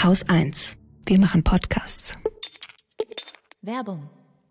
Haus 1. Wir machen Podcasts. Werbung.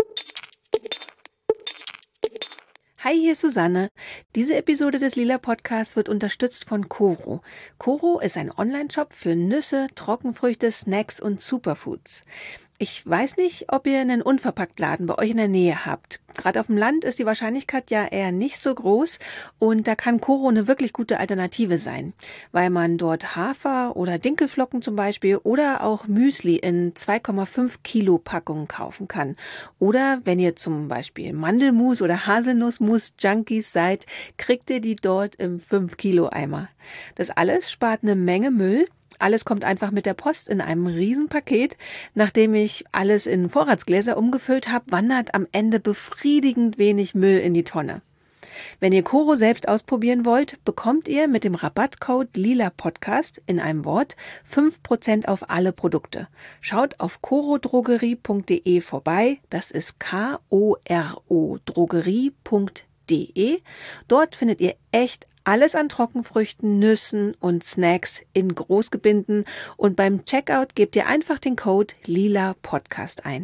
Hi, hier ist Susanne. Diese Episode des Lila Podcasts wird unterstützt von Koro. Koro ist ein Online-Shop für Nüsse, Trockenfrüchte, Snacks und Superfoods. Ich weiß nicht, ob ihr einen Unverpacktladen bei euch in der Nähe habt. Gerade auf dem Land ist die Wahrscheinlichkeit ja eher nicht so groß und da kann Koro eine wirklich gute Alternative sein, weil man dort Hafer oder Dinkelflocken zum Beispiel oder auch Müsli in 2,5 Kilo Packungen kaufen kann. Oder wenn ihr zum Beispiel Mandelmus oder Haselnussmus-Junkies seid, kriegt ihr die dort im 5 Kilo Eimer. Das alles spart eine Menge Müll. Alles kommt einfach mit der Post in einem Riesenpaket. Nachdem ich alles in Vorratsgläser umgefüllt habe, wandert am Ende befriedigend wenig Müll in die Tonne. Wenn ihr Koro selbst ausprobieren wollt, bekommt ihr mit dem Rabattcode LILAPodcast in einem Wort 5% auf alle Produkte. Schaut auf korodrogerie.de vorbei. Das ist K-O-R-O Drogerie.de. Dort findet ihr echt alles an Trockenfrüchten, Nüssen und Snacks in Großgebinden und beim Checkout gebt ihr einfach den Code LILAPodcast ein.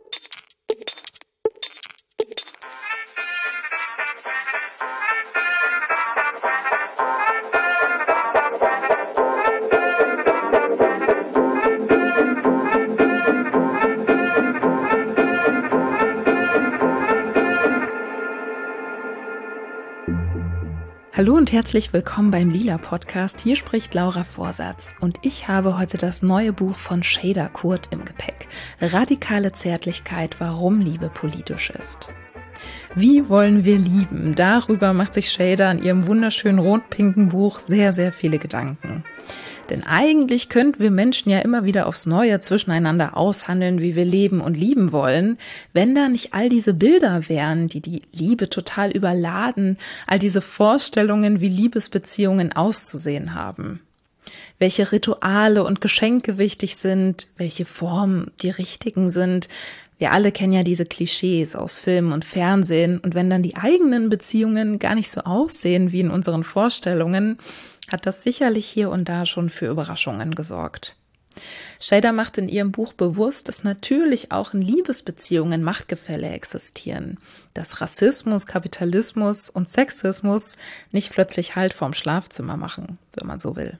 Hallo und herzlich willkommen beim Lila Podcast. Hier spricht Laura Vorsatz und ich habe heute das neue Buch von Şeyda Kurt im Gepäck. Radikale Zärtlichkeit, warum Liebe politisch ist. Wie wollen wir lieben? Darüber macht sich Şeyda in ihrem wunderschönen rot-pinken Buch sehr, sehr viele Gedanken. Denn eigentlich könnten wir Menschen ja immer wieder aufs Neue zwischeneinander aushandeln, wie wir leben und lieben wollen, wenn da nicht all diese Bilder wären, die die Liebe total überladen, all diese Vorstellungen, wie Liebesbeziehungen auszusehen haben. Welche Rituale und Geschenke wichtig sind, welche Formen die richtigen sind. Wir alle kennen ja diese Klischees aus Film und Fernsehen und wenn dann die eigenen Beziehungen gar nicht so aussehen wie in unseren Vorstellungen, hat das sicherlich hier und da schon für Überraschungen gesorgt. Şeyda macht in ihrem Buch bewusst, dass natürlich auch in Liebesbeziehungen Machtgefälle existieren, dass Rassismus, Kapitalismus und Sexismus nicht plötzlich Halt vorm Schlafzimmer machen, wenn man so will.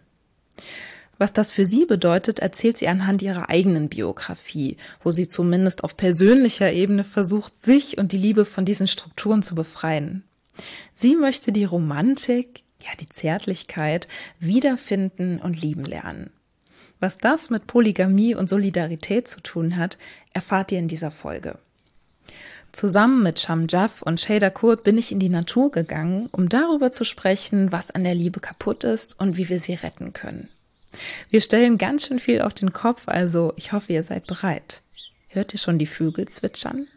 Was das für sie bedeutet, erzählt sie anhand ihrer eigenen Biografie, wo sie zumindest auf persönlicher Ebene versucht, sich und die Liebe von diesen Strukturen zu befreien. Sie möchte die Romantik, die Zärtlichkeit wiederfinden und lieben lernen. Was das mit Polygamie und Solidarität zu tun hat, erfahrt ihr in dieser Folge. Zusammen mit Sham Jaff und Şeyda Kurt bin ich in die Natur gegangen, um darüber zu sprechen, was an der Liebe kaputt ist und wie wir sie retten können. Wir stellen ganz schön viel auf den Kopf, also ich hoffe, ihr seid bereit. Hört ihr schon die Vögel zwitschern?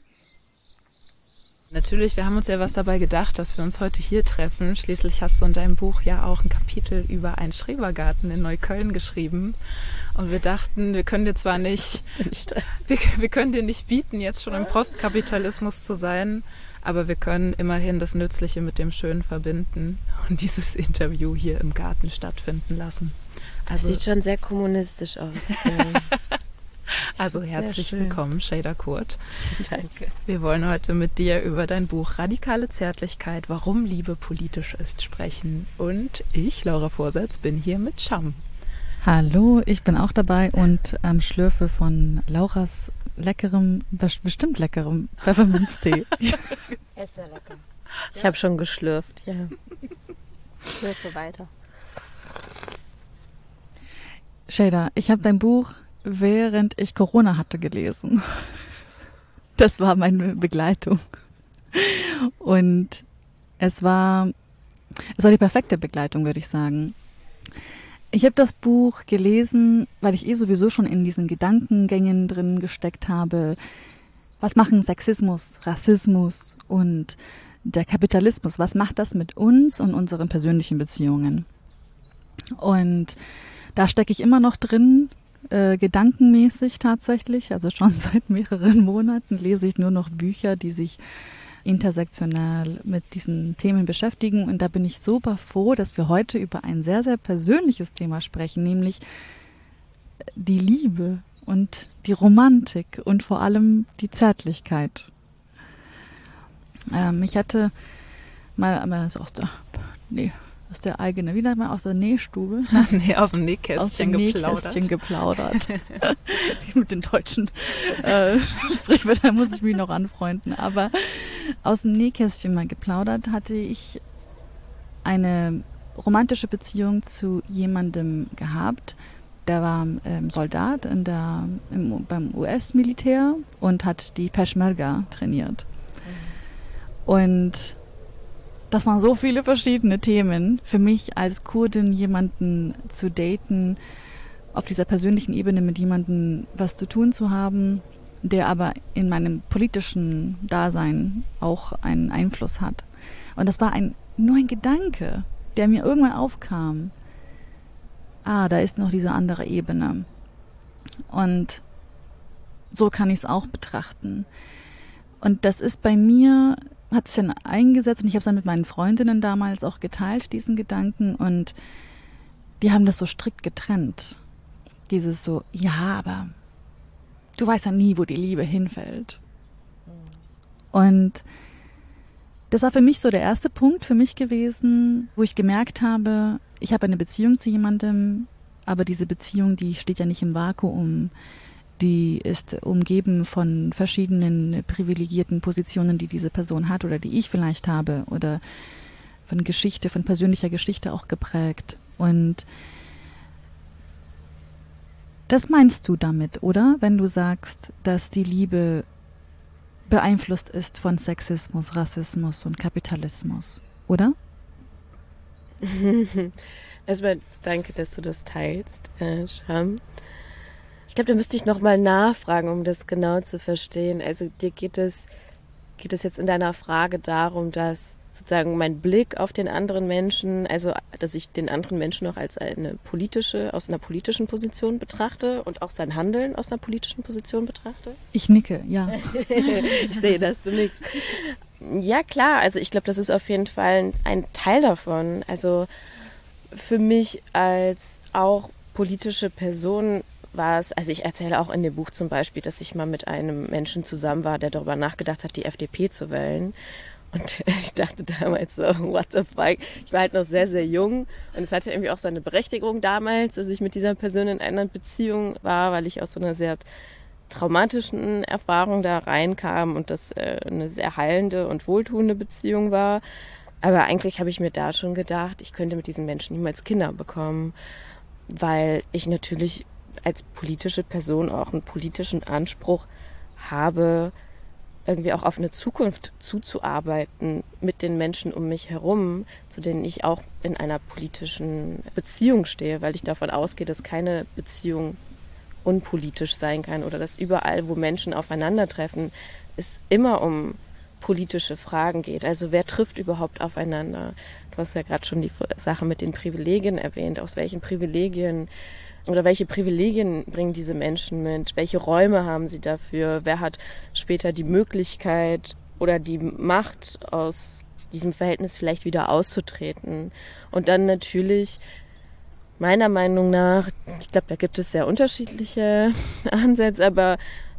Natürlich, wir haben uns ja was dabei gedacht, dass wir uns heute hier treffen. Schließlich hast du in deinem Buch ja auch ein Kapitel über einen Schrebergarten in Neukölln geschrieben. Und wir dachten, wir können dir zwar nicht, wir können dir nicht bieten, jetzt schon im Postkapitalismus zu sein, aber wir können immerhin das Nützliche mit dem Schönen verbinden und dieses Interview hier im Garten stattfinden lassen. Das sieht schon sehr kommunistisch aus. Also herzlich willkommen, Şeyda Kurt. Danke. Wir wollen heute mit dir über dein Buch Radikale Zärtlichkeit, warum Liebe politisch ist, sprechen. Und ich, Laura Vorsatz, bin hier mit Sham. Hallo, ich bin auch dabei und schlürfe von Lauras bestimmt leckerem Pfefferminztee. Er ist sehr lecker. Ich habe schon geschlürft, ja. Schlürfe weiter. Şeyda, ich habe dein Buch während ich Corona hatte gelesen. Das war meine Begleitung. Und es war die perfekte Begleitung, würde ich sagen. Ich habe das Buch gelesen, weil ich sowieso schon in diesen Gedankengängen drin gesteckt habe. Was machen Sexismus, Rassismus und der Kapitalismus? Was macht das mit uns und unseren persönlichen Beziehungen? Und da stecke ich immer noch drin, gedankenmäßig tatsächlich. Also schon seit mehreren Monaten lese ich nur noch Bücher, die sich intersektional mit diesen Themen beschäftigen. Und da bin ich super froh, dass wir heute über ein sehr, sehr persönliches Thema sprechen, nämlich die Liebe und die Romantik und vor allem die Zärtlichkeit. Ich hatte mal aus der eigenen, wie sagt man, aus der Nähstube? Nee, aus dem Nähkästchen geplaudert. Mit den deutschen Sprichwörtern muss ich mich noch anfreunden. Aber aus dem Nähkästchen mal geplaudert, hatte ich eine romantische Beziehung zu jemandem gehabt, der war Soldat beim US-Militär und hat die Peschmerga trainiert. Und das waren so viele verschiedene Themen. Für mich als Kurdin jemanden zu daten, auf dieser persönlichen Ebene mit jemandem was zu tun zu haben, der aber in meinem politischen Dasein auch einen Einfluss hat. Und das war nur ein Gedanke, der mir irgendwann aufkam. Da ist noch diese andere Ebene. Und so kann ich es auch betrachten. Und das ist bei mir, hat sich dann eingesetzt und ich habe es dann mit meinen Freundinnen damals auch geteilt, diesen Gedanken. Und die haben das so strikt getrennt. Dieses so, ja, aber du weißt ja nie, wo die Liebe hinfällt. Und das war für mich so der erste Punkt für mich gewesen, wo ich gemerkt habe, ich habe eine Beziehung zu jemandem, aber diese Beziehung, die steht ja nicht im Vakuum. Die ist umgeben von verschiedenen privilegierten Positionen, die diese Person hat oder die ich vielleicht habe oder von Geschichte, von persönlicher Geschichte auch geprägt. Und das meinst du damit, oder? Wenn du sagst, dass die Liebe beeinflusst ist von Sexismus, Rassismus und Kapitalismus, oder? Erstmal danke, dass du das teilst, Sham. Ich glaube, da müsste ich nochmal nachfragen, um das genau zu verstehen. Also dir geht es jetzt in deiner Frage darum, dass sozusagen mein Blick auf den anderen Menschen, also dass ich den anderen Menschen auch als aus einer politischen Position betrachte und auch sein Handeln aus einer politischen Position betrachte? Ich nicke, ja. Ich sehe, dass du nickst. Ja, klar, also ich glaube, das ist auf jeden Fall ein Teil davon. Also für mich als auch politische Person war es, also ich erzähle auch in dem Buch zum Beispiel, dass ich mal mit einem Menschen zusammen war, der darüber nachgedacht hat, die FDP zu wählen. Und ich dachte damals so, what the fuck? Ich war halt noch sehr, sehr jung und es hatte irgendwie auch seine Berechtigung damals, dass ich mit dieser Person in einer Beziehung war, weil ich aus so einer sehr traumatischen Erfahrung da reinkam und das eine sehr heilende und wohltuende Beziehung war. Aber eigentlich habe ich mir da schon gedacht, ich könnte mit diesen Menschen niemals Kinder bekommen, weil ich natürlich als politische Person auch einen politischen Anspruch habe, irgendwie auch auf eine Zukunft zuzuarbeiten mit den Menschen um mich herum, zu denen ich auch in einer politischen Beziehung stehe, weil ich davon ausgehe, dass keine Beziehung unpolitisch sein kann oder dass überall, wo Menschen aufeinandertreffen, es immer um politische Fragen geht. Also wer trifft überhaupt aufeinander? Du hast ja gerade schon die Sache mit den Privilegien erwähnt. Aus welchen Privilegien oder welche Privilegien bringen diese Menschen mit? Welche Räume haben sie dafür? Wer hat später die Möglichkeit oder die Macht, aus diesem Verhältnis vielleicht wieder auszutreten? Und dann natürlich, meiner Meinung nach, ich glaube, da gibt es sehr unterschiedliche Ansätze, aber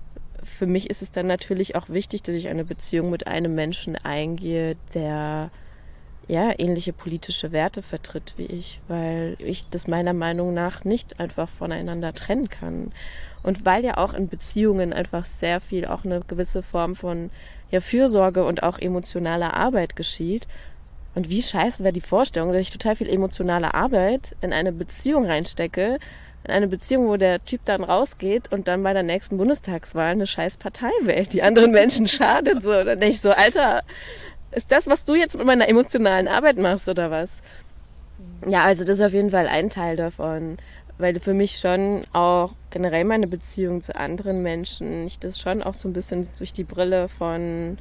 für mich ist es dann natürlich auch wichtig, dass ich eine Beziehung mit einem Menschen eingehe, der ähnliche politische Werte vertritt wie ich, weil ich das meiner Meinung nach nicht einfach voneinander trennen kann. Und weil ja auch in Beziehungen einfach sehr viel auch eine gewisse Form von Fürsorge und auch emotionaler Arbeit geschieht. Und wie scheiße wäre die Vorstellung, dass ich total viel emotionale Arbeit in eine Beziehung reinstecke, in eine Beziehung, wo der Typ dann rausgeht und dann bei der nächsten Bundestagswahl eine scheiß Partei wählt, die anderen Menschen schadet. So. Dann denke ich so, Alter, ist das, was du jetzt mit meiner emotionalen Arbeit machst oder was? Ja, also das ist auf jeden Fall ein Teil davon, weil für mich schon auch generell meine Beziehung zu anderen Menschen, ich das schon auch so ein bisschen durch die Brille von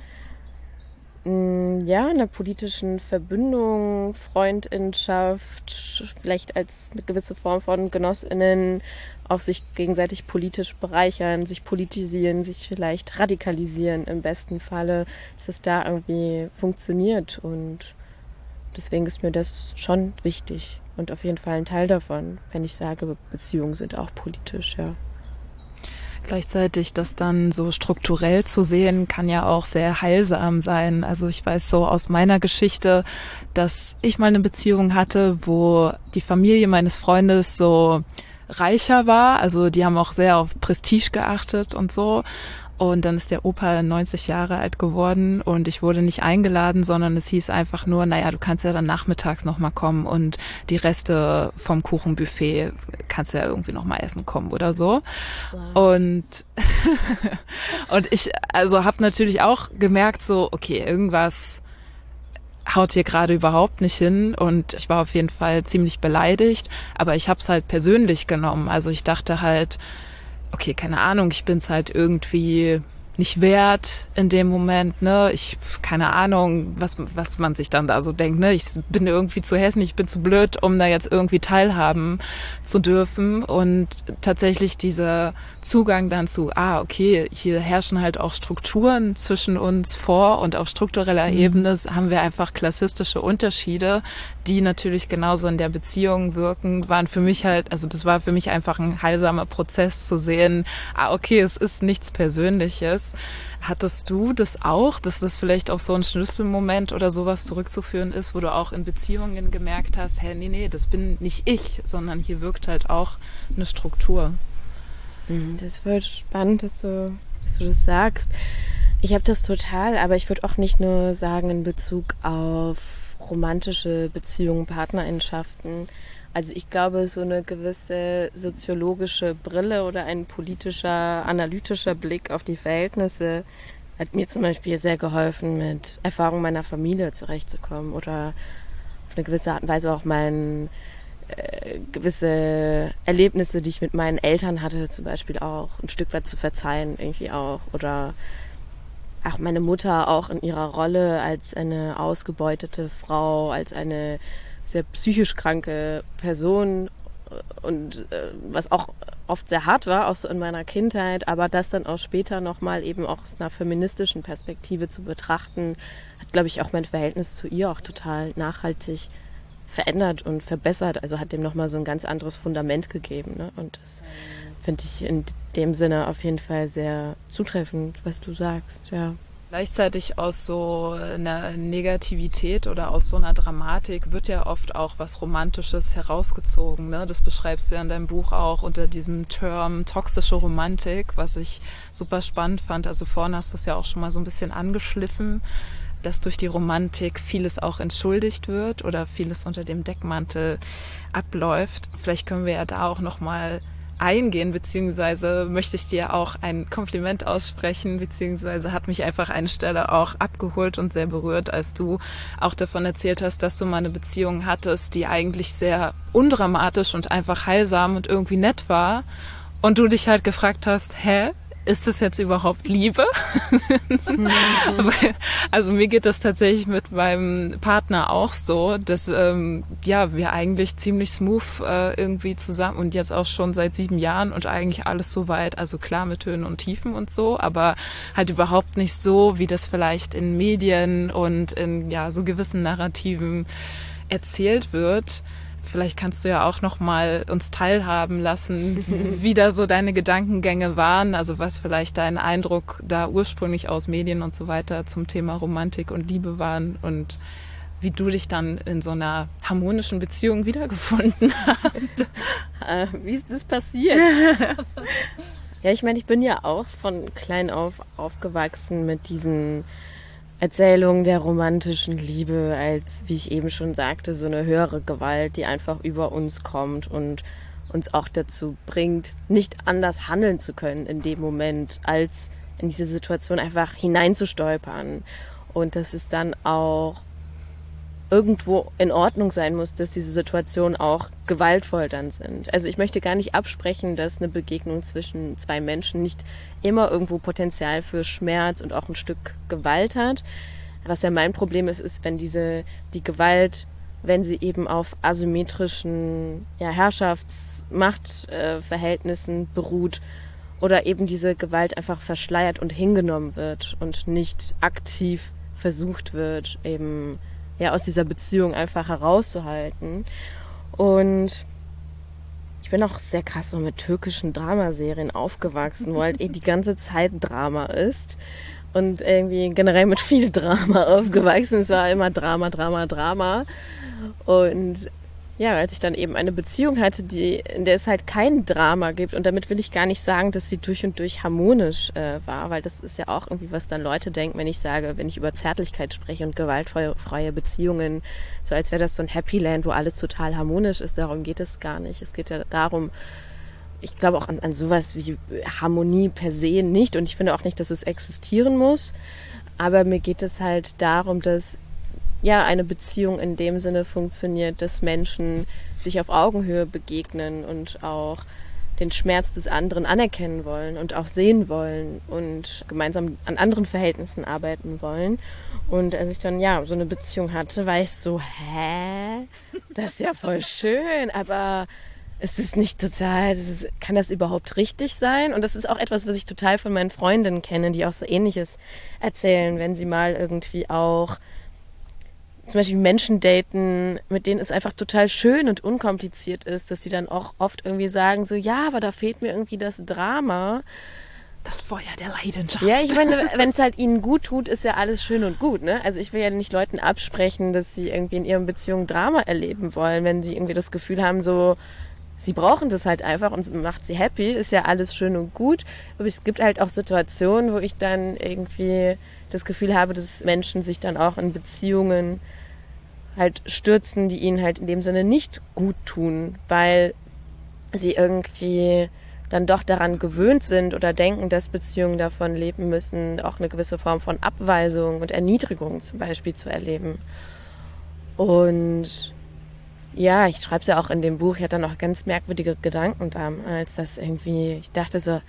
einer politischen Verbindung, Freundinschaft, vielleicht als eine gewisse Form von GenossInnen auch sich gegenseitig politisch bereichern, sich politisieren, sich vielleicht radikalisieren im besten Falle, dass es da irgendwie funktioniert und deswegen ist mir das schon wichtig, und auf jeden Fall ein Teil davon, wenn ich sage, Beziehungen sind auch politisch, ja. Gleichzeitig das dann so strukturell zu sehen, kann ja auch sehr heilsam sein. Also ich weiß so aus meiner Geschichte, dass ich mal eine Beziehung hatte, wo die Familie meines Freundes so reicher war. Also die haben auch sehr auf Prestige geachtet und so. Und dann ist der Opa 90 Jahre alt geworden und ich wurde nicht eingeladen, sondern es hieß einfach nur, naja, du kannst ja dann nachmittags nochmal kommen und die Reste vom Kuchenbuffet kannst du ja irgendwie nochmal essen kommen oder so. Wow. Und ich also habe natürlich auch gemerkt so, okay, irgendwas haut hier gerade überhaupt nicht hin und ich war auf jeden Fall ziemlich beleidigt, aber ich habe es halt persönlich genommen. Also ich dachte halt, okay, keine Ahnung, ich bin's halt irgendwie nicht wert in dem Moment, ne? Keine Ahnung, was man sich dann da so denkt, ne? Ich bin irgendwie zu hässlich, ich bin zu blöd, um da jetzt irgendwie teilhaben zu dürfen. Und tatsächlich dieser Zugang dann zu, okay, hier herrschen halt auch Strukturen zwischen uns vor und auf struktureller Ebene haben wir einfach klassistische Unterschiede, die natürlich genauso in der Beziehung wirken, waren für mich halt, also das war für mich einfach ein heilsamer Prozess zu sehen, okay, es ist nichts Persönliches. Hattest du das auch, dass das vielleicht auf so einen Schlüsselmoment oder sowas zurückzuführen ist, wo du auch in Beziehungen gemerkt hast, nee, das bin nicht ich, sondern hier wirkt halt auch eine Struktur? Das ist voll spannend, dass du das sagst. Ich habe das total, aber ich würde auch nicht nur sagen in Bezug auf romantische Beziehungen, Partnerschaften. Also ich glaube, so eine gewisse soziologische Brille oder ein politischer, analytischer Blick auf die Verhältnisse hat mir zum Beispiel sehr geholfen, mit Erfahrungen meiner Familie zurechtzukommen oder auf eine gewisse Art und Weise auch gewisse Erlebnisse, die ich mit meinen Eltern hatte, zum Beispiel auch ein Stück weit zu verzeihen irgendwie auch. Oder auch meine Mutter auch in ihrer Rolle als eine ausgebeutete Frau, als eine sehr psychisch kranke Person und was auch oft sehr hart war, auch so in meiner Kindheit, aber das dann auch später nochmal eben auch aus einer feministischen Perspektive zu betrachten, hat, glaube ich, auch mein Verhältnis zu ihr auch total nachhaltig verändert und verbessert, also hat dem nochmal so ein ganz anderes Fundament gegeben, ne? Und das finde ich in dem Sinne auf jeden Fall sehr zutreffend, was du sagst, ja. Gleichzeitig aus so einer Negativität oder aus so einer Dramatik wird ja oft auch was Romantisches herausgezogen, ne? Das beschreibst du ja in deinem Buch auch unter diesem Term toxische Romantik, was ich super spannend fand. Also vorhin hast du es ja auch schon mal so ein bisschen angeschliffen, dass durch die Romantik vieles auch entschuldigt wird oder vieles unter dem Deckmantel abläuft. Vielleicht können wir ja da auch noch mal eingehen, beziehungsweise möchte ich dir auch ein Kompliment aussprechen, beziehungsweise hat mich einfach eine Stelle auch abgeholt und sehr berührt, als du auch davon erzählt hast, dass du mal eine Beziehung hattest, die eigentlich sehr undramatisch und einfach heilsam und irgendwie nett war und du dich halt gefragt hast, ist das jetzt überhaupt Liebe? Also mir geht das tatsächlich mit meinem Partner auch so, dass wir eigentlich ziemlich smooth irgendwie zusammen und jetzt auch schon seit 7 Jahren und eigentlich alles so weit, also klar mit Höhen und Tiefen und so, aber halt überhaupt nicht so, wie das vielleicht in Medien und in so gewissen Narrativen erzählt wird. Vielleicht kannst du ja auch noch mal uns teilhaben lassen, wie da so deine Gedankengänge waren, also was vielleicht dein Eindruck da ursprünglich aus Medien und so weiter zum Thema Romantik und Liebe waren und wie du dich dann in so einer harmonischen Beziehung wiedergefunden hast. Wie ist das passiert? Ja, ich meine, ich bin ja auch von klein auf aufgewachsen mit diesen Erzählung der romantischen Liebe als, wie ich eben schon sagte, so eine höhere Gewalt, die einfach über uns kommt und uns auch dazu bringt, nicht anders handeln zu können in dem Moment, als in diese Situation einfach hineinzustolpern. Und dass es dann auch irgendwo in Ordnung sein muss, dass diese Situationen auch gewaltvoll dann sind. Also ich möchte gar nicht absprechen, dass eine Begegnung zwischen 2 Menschen nicht immer irgendwo Potenzial für Schmerz und auch ein Stück Gewalt hat. Was ja mein Problem ist, wenn die Gewalt, wenn sie eben auf asymmetrischen Herrschafts-Machtverhältnissen beruht oder eben diese Gewalt einfach verschleiert und hingenommen wird und nicht aktiv versucht wird, eben aus dieser Beziehung einfach herauszuhalten. Und ich bin auch sehr krass so mit türkischen Dramaserien aufgewachsen, wo halt die ganze Zeit Drama ist. Und irgendwie generell mit viel Drama aufgewachsen. Es war immer Drama, Drama, Drama. Und ja, als ich dann eben eine Beziehung hatte, in der es halt kein Drama gibt, und damit will ich gar nicht sagen, dass sie durch und durch harmonisch war, weil das ist ja auch irgendwie, was dann Leute denken, wenn ich über Zärtlichkeit spreche und gewaltfreie Beziehungen, so als wäre das so ein Happy Land, wo alles total harmonisch ist. Darum geht es gar nicht. Es geht ja darum, ich glaube auch an sowas wie Harmonie per se nicht, und ich finde auch nicht, dass es existieren muss, aber mir geht es halt darum, dass ja eine Beziehung in dem Sinne funktioniert, dass Menschen sich auf Augenhöhe begegnen und auch den Schmerz des anderen anerkennen wollen und auch sehen wollen und gemeinsam an anderen Verhältnissen arbeiten wollen. Und als ich dann so eine Beziehung hatte, war ich so, das ist ja voll schön, aber es ist nicht total, kann das überhaupt richtig sein? Und das ist auch etwas, was ich total von meinen Freundinnen kenne, die auch so Ähnliches erzählen, wenn sie mal irgendwie auch zum Beispiel Menschen daten, mit denen es einfach total schön und unkompliziert ist, dass sie dann auch oft irgendwie sagen so, ja, aber da fehlt mir irgendwie das Drama. Das Feuer der Leidenschaft. Ja, ich meine, wenn es halt ihnen gut tut, ist ja alles schön und gut, ne? Also ich will ja nicht Leuten absprechen, dass sie irgendwie in ihren Beziehungen Drama erleben wollen, wenn sie irgendwie das Gefühl haben, so, sie brauchen das halt einfach und es macht sie happy, ist ja alles schön und gut. Aber es gibt halt auch Situationen, wo ich dann irgendwie das Gefühl habe, dass Menschen sich dann auch in Beziehungen halt stürzen, die ihnen halt in dem Sinne nicht gut tun, weil sie irgendwie dann doch daran gewöhnt sind oder denken, dass Beziehungen davon leben müssen, auch eine gewisse Form von Abweisung und Erniedrigung zum Beispiel zu erleben. Und ja, ich schreibe es ja auch in dem Buch, ich hatte dann auch ganz merkwürdige Gedanken damals, dass irgendwie, ich dachte so,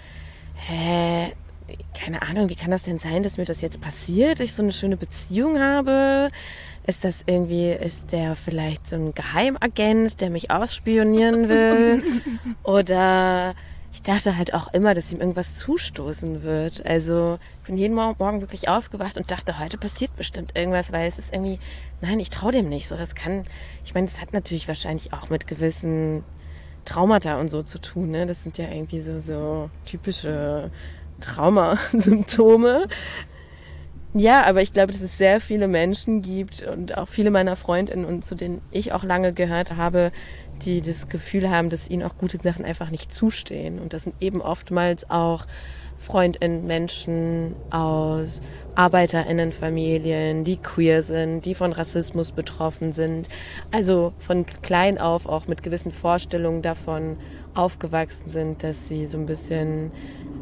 keine Ahnung, wie kann das denn sein, dass mir das jetzt passiert, dass ich so eine schöne Beziehung habe? Ist der vielleicht so ein Geheimagent, der mich ausspionieren will? Oder ich dachte halt auch immer, dass ihm irgendwas zustoßen wird. Also ich bin jeden Morgen wirklich aufgewacht und dachte, heute passiert bestimmt irgendwas, weil es ist irgendwie, nein, ich traue dem nicht so. Das hat natürlich wahrscheinlich auch mit gewissen Traumata und so zu tun, ne? Das sind ja irgendwie so typische Traumasymptome. Ja, aber ich glaube, dass es sehr viele Menschen gibt und auch viele meiner Freundinnen, und zu denen ich auch lange gehört habe, die das Gefühl haben, dass ihnen auch gute Sachen einfach nicht zustehen. Und das sind eben oftmals auch FreundInnen, Menschen aus ArbeiterInnenfamilien, die queer sind, die von Rassismus betroffen sind. Also von klein auf auch mit gewissen Vorstellungen davon aufgewachsen sind, dass sie so ein bisschen,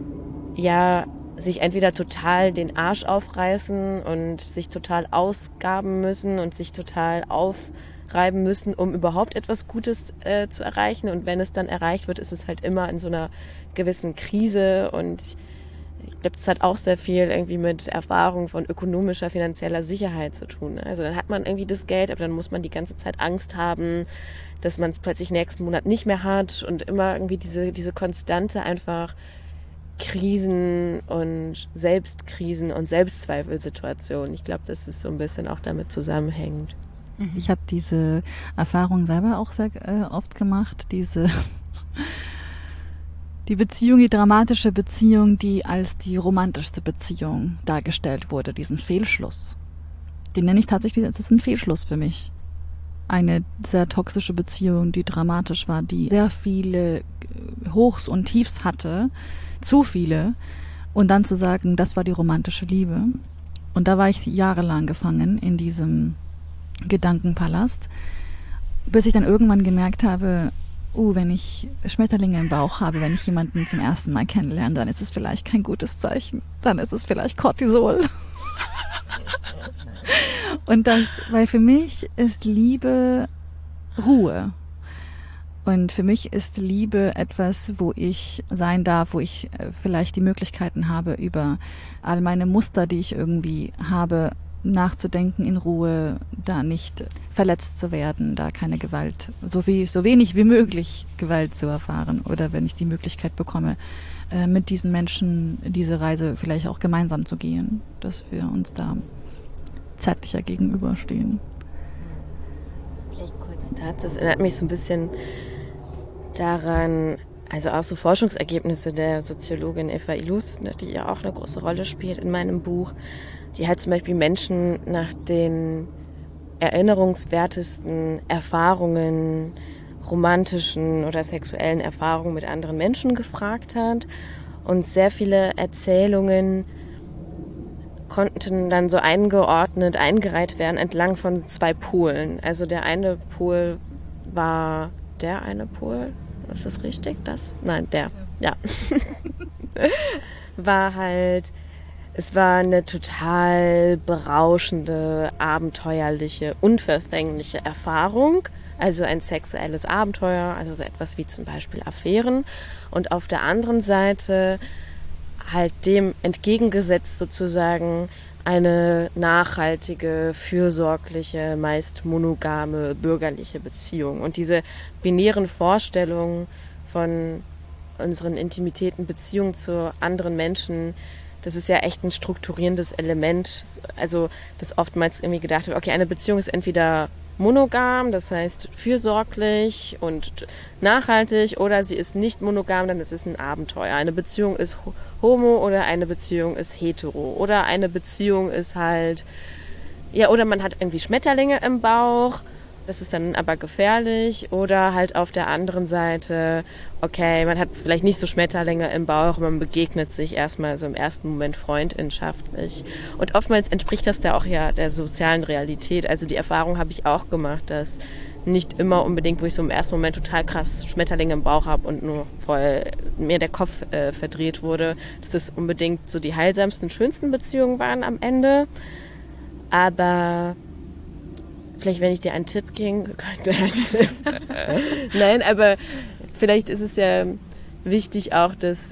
sich entweder total den Arsch aufreißen und sich total ausgaben müssen und sich total aufreiben müssen, um überhaupt etwas Gutes zu erreichen. Und wenn es dann erreicht wird, ist es halt immer in so einer gewissen Krise. Und ich glaube, das hat auch sehr viel irgendwie mit Erfahrung von ökonomischer, finanzieller Sicherheit zu tun. Also dann hat man irgendwie das Geld, aber dann muss man die ganze Zeit Angst haben, dass man es plötzlich nächsten Monat nicht mehr hat, und immer irgendwie diese konstante einfach Krisen und Selbstkrisen und Selbstzweifelsituationen. Ich glaube, dass es so ein bisschen auch damit zusammenhängt. Ich habe diese Erfahrung selber auch sehr oft gemacht, die Beziehung, die dramatische Beziehung, die als die romantischste Beziehung dargestellt wurde, diesen Fehlschluss. Den nenne ich tatsächlich, es ist ein Fehlschluss für mich. Eine sehr toxische Beziehung, die dramatisch war, die sehr viele Hochs und Tiefs hatte, zu viele, und dann zu sagen, das war die romantische Liebe. Und da war ich jahrelang gefangen in diesem Gedankenpalast, bis ich dann irgendwann gemerkt habe, wenn ich Schmetterlinge im Bauch habe, wenn ich jemanden zum ersten Mal kennenlerne, dann ist es vielleicht kein gutes Zeichen. Dann ist es vielleicht Cortisol. Weil für mich ist Liebe Ruhe. Und für mich ist Liebe etwas, wo ich sein darf, wo ich vielleicht die Möglichkeiten habe, über all meine Muster, die ich irgendwie habe, nachzudenken in Ruhe, da nicht verletzt zu werden, da keine Gewalt, so wenig wie möglich Gewalt zu erfahren, oder wenn ich die Möglichkeit bekomme, mit diesen Menschen diese Reise vielleicht auch gemeinsam zu gehen, dass wir uns da zärtlicher gegenüberstehen. Vielleicht kurz Das erinnert mich so ein bisschen daran, also auch so Forschungsergebnisse der Soziologin Eva Illouz, ne, die ja auch eine große Rolle spielt in meinem Buch, die halt zum Beispiel Menschen nach den erinnerungswertesten Erfahrungen, romantischen oder sexuellen Erfahrungen mit anderen Menschen gefragt hat. Und sehr viele Erzählungen konnten dann so eingereiht werden entlang von 2 Polen. Also der eine Pol war der eine Pol, ist das richtig? Ja. War halt, es war eine total berauschende, abenteuerliche, unverfängliche Erfahrung. Also ein sexuelles Abenteuer, also so etwas wie zum Beispiel Affären. Und auf der anderen Seite halt dem entgegengesetzt sozusagen eine nachhaltige, fürsorgliche, meist monogame, bürgerliche Beziehung. Und diese binären Vorstellungen von unseren intimitäten Beziehungen zu anderen Menschen, das ist ja echt ein strukturierendes Element. Also, dass oftmals irgendwie gedacht wird, okay, eine Beziehung ist entweder monogam, das heißt fürsorglich und nachhaltig, oder sie ist nicht monogam, dann ist es ein Abenteuer. Eine Beziehung ist homo oder eine Beziehung ist hetero oder eine Beziehung ist halt, ja, oder man hat irgendwie Schmetterlinge im Bauch, das ist dann aber gefährlich, oder halt auf der anderen Seite, okay, man hat vielleicht nicht so Schmetterlinge im Bauch, man begegnet sich erstmal so im ersten Moment freundschaftlich. Und oftmals entspricht das ja auch ja der sozialen Realität. Also die Erfahrung habe ich auch gemacht, dass nicht immer unbedingt, wo ich so im ersten Moment total krass Schmetterlinge im Bauch habe und nur voll mir der Kopf verdreht wurde, dass es unbedingt so die heilsamsten, schönsten Beziehungen waren am Ende. Aber vielleicht, wenn ich dir einen Tipp geben könnte, Nein, aber vielleicht ist es ja wichtig auch, dass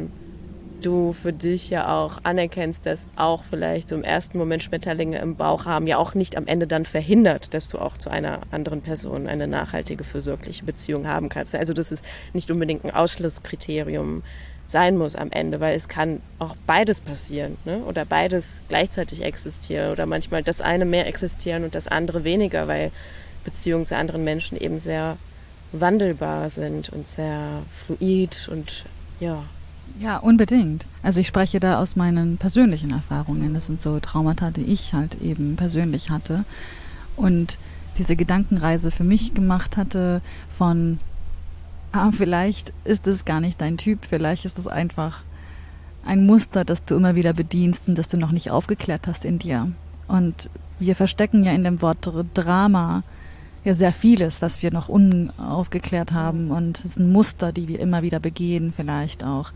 du für dich ja auch anerkennst, dass auch vielleicht so im ersten Moment Schmetterlinge im Bauch haben, ja auch nicht am Ende dann verhindert, dass du auch zu einer anderen Person eine nachhaltige, fürsorgliche Beziehung haben kannst. Also das ist nicht unbedingt ein Ausschlusskriterium sein muss am Ende, weil es kann auch beides passieren, ne? Oder beides gleichzeitig existieren oder manchmal das eine mehr existieren und das andere weniger, weil Beziehungen zu anderen Menschen eben sehr wandelbar sind und sehr fluid und ja. Ja, unbedingt. Also ich spreche da aus meinen persönlichen Erfahrungen. Das sind so Traumata, die ich halt eben persönlich hatte und diese Gedankenreise für mich gemacht hatte von vielleicht ist es gar nicht dein Typ, vielleicht ist es einfach ein Muster, das du immer wieder bedienst und das du noch nicht aufgeklärt hast in dir. Und wir verstecken ja in dem Wort Drama ja sehr vieles, was wir noch unaufgeklärt haben, und es sind Muster, die wir immer wieder begehen vielleicht auch.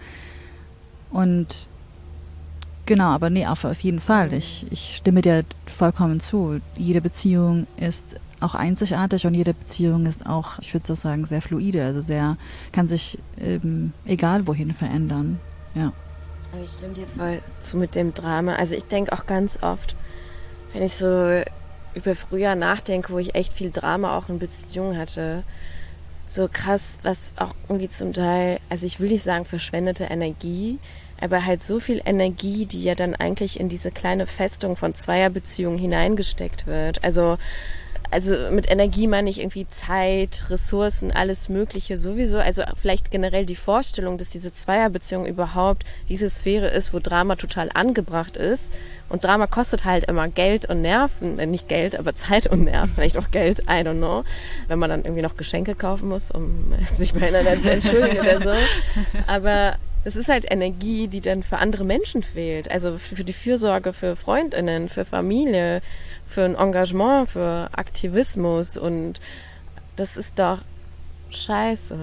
Und genau, aber nee, auf jeden Fall. Ich stimme dir vollkommen zu. Jede Beziehung ist auch einzigartig und jede Beziehung ist auch, ich würde so sagen, sehr fluide, also sehr, kann sich egal wohin verändern. Ja. Aber ich stimme dir voll zu mit dem Drama. Also ich denke auch ganz oft, wenn ich so über früher nachdenke, wo ich echt viel Drama auch in Beziehungen hatte, so krass, was auch irgendwie zum Teil, also ich will nicht sagen verschwendete Energie, aber halt so viel Energie, die ja dann eigentlich in diese kleine Festung von Zweierbeziehungen hineingesteckt wird. Also mit Energie meine ich irgendwie Zeit, Ressourcen, alles Mögliche sowieso. Also vielleicht generell die Vorstellung, dass diese Zweierbeziehung überhaupt diese Sphäre ist, wo Drama total angebracht ist. Und Drama kostet halt immer Geld und Nerven. Nicht Geld, aber Zeit und Nerven. Vielleicht auch Geld, I don't know. Wenn man dann irgendwie noch Geschenke kaufen muss, um sich bei einer zu entschuldigen oder so. Aber es ist halt Energie, die dann für andere Menschen fehlt. Also für die Fürsorge, für FreundInnen, für Familie, für ein Engagement, für Aktivismus, und das ist doch scheiße.